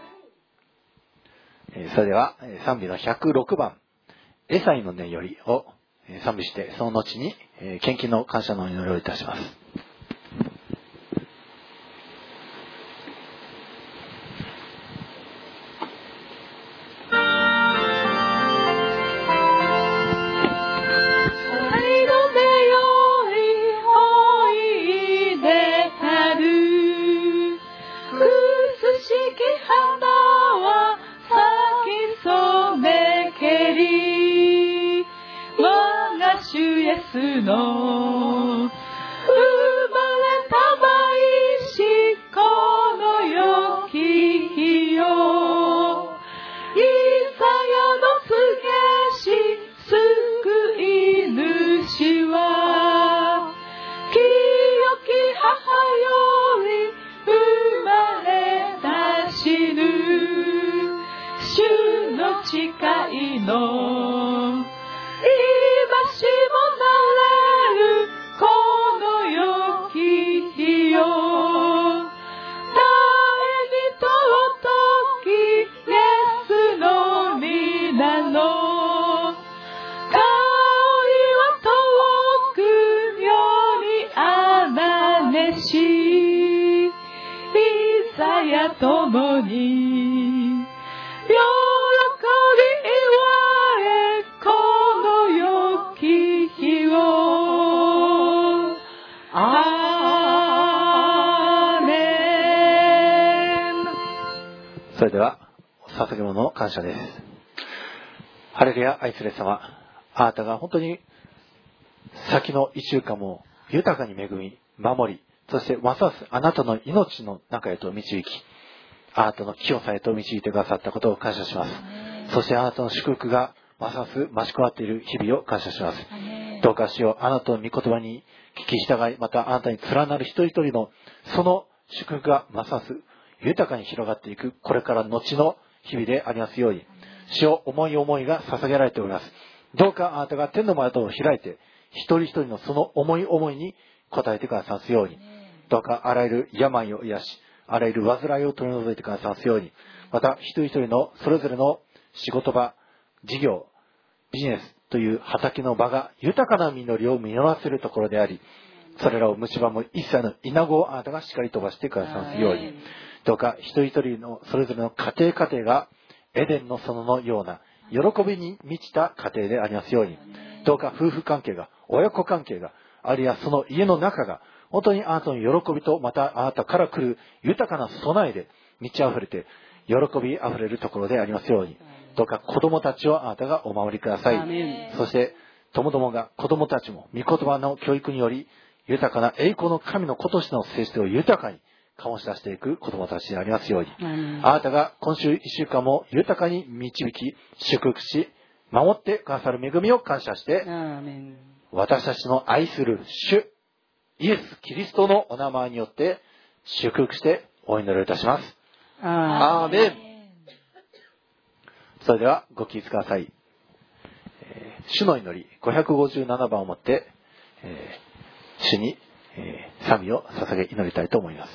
それでは賛美のひゃくろくばん、エサイの念よりを賛美して、その後に献金の感謝のお祈りをいたします。 めけり我が主イエスの生まれたまいしこの良き日よ、イザヤの告げし救い主は清き母より生まれた死ぬ主の誓いの今しもなれるこの良き日よ、誰に尊きイエスの皆の香りは遠くよりあなねし、イザヤともに喜び祝えこの良き日を。アーメン。 それでは捧げ物の感謝です。ハレルヤ、愛する様、あなたが本当に先の一週間も豊かに恵み守り、そしてますますあなたの命の中へと導き、あなたの清さへと導いてくださったことを感謝します。そしてあなたの祝福がますます増し加わっている日々を感謝します。どうか主よ、あなたの御言葉に聞き従い、またあなたに連なる一人一人のその祝福がますます豊かに広がっていくこれから後の日々でありますように、主よ、思い思いが捧げられております。どうかあなたが天の窓を開いて一人一人のその思い思いに応えてくださいますように、どうかあらゆる病を癒し、あらゆる煩いを取り除いてくださいますように、また一人一人のそれぞれの仕事場、事業、ビジネスという畑の場が豊かな実りを実らせるところであり、それらを蝕む一切の稲子をあなたがしっかり飛ばしてくださいますように、どうか一人一人のそれぞれの家庭家庭がエデンの園のような喜びに満ちた家庭でありますように、どうか夫婦関係が、親子関係が、あるいはその家の中が本当にあなたの喜びと、またあなたから来る豊かな備えで満ち溢れて喜び溢れるところでありますように、どうか子供たちをあなたがお守りください。そしてともどもが子供たちも御言葉の教育により豊かな栄光の神の子としての性質を豊かに醸し出していく子供たちでありますように、あなたが今週一週間も豊かに導き祝福し守ってくださる恵みを感謝して、私たちの愛する主イエス・キリストのお名前によって祝福してお祈りいたします。アーメン。それではご起立ください。えー、主の祈りごひゃくごじゅうななばんをもって、えー、主に、えー、賛美を捧げ祈りたいと思います。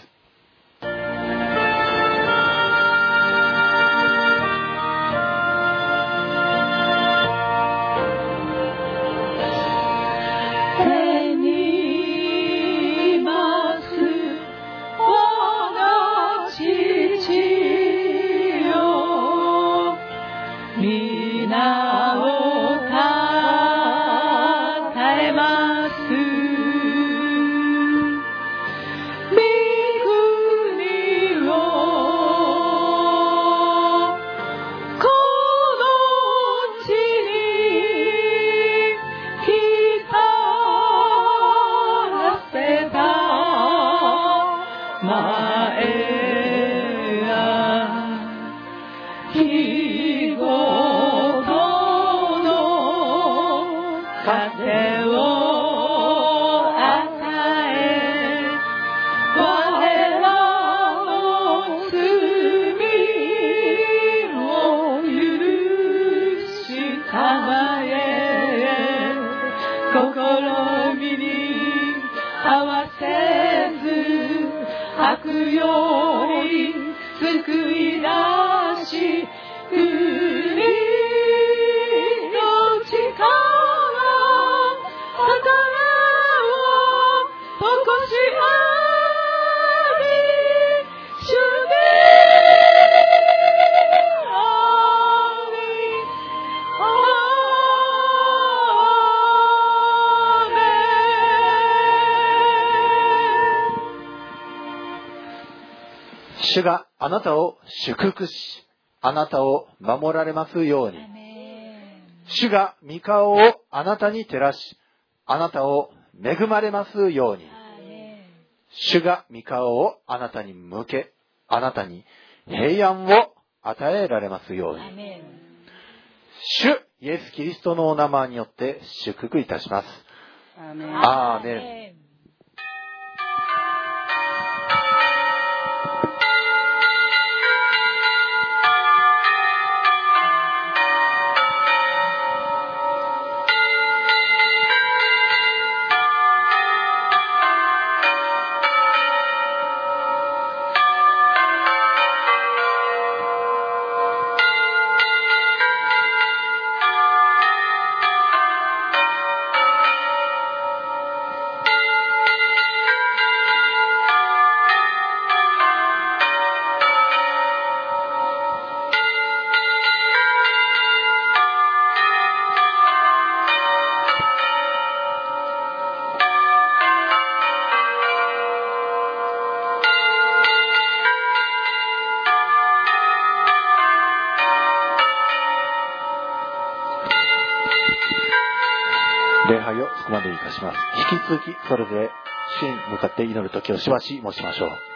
主があなたを祝福し、あなたを守られますように。 主が御顔をあなたに照らし、あなたを恵まれますように。主が御顔をあなたに向け、あなたに平安を与えられますように。主イエス・キリストのお名前によって祝福いたします。アーメン。アーメン。礼拝をそこまでいたします。引き続きそれぞれ主に向かって祈る時をしばし申しましょう。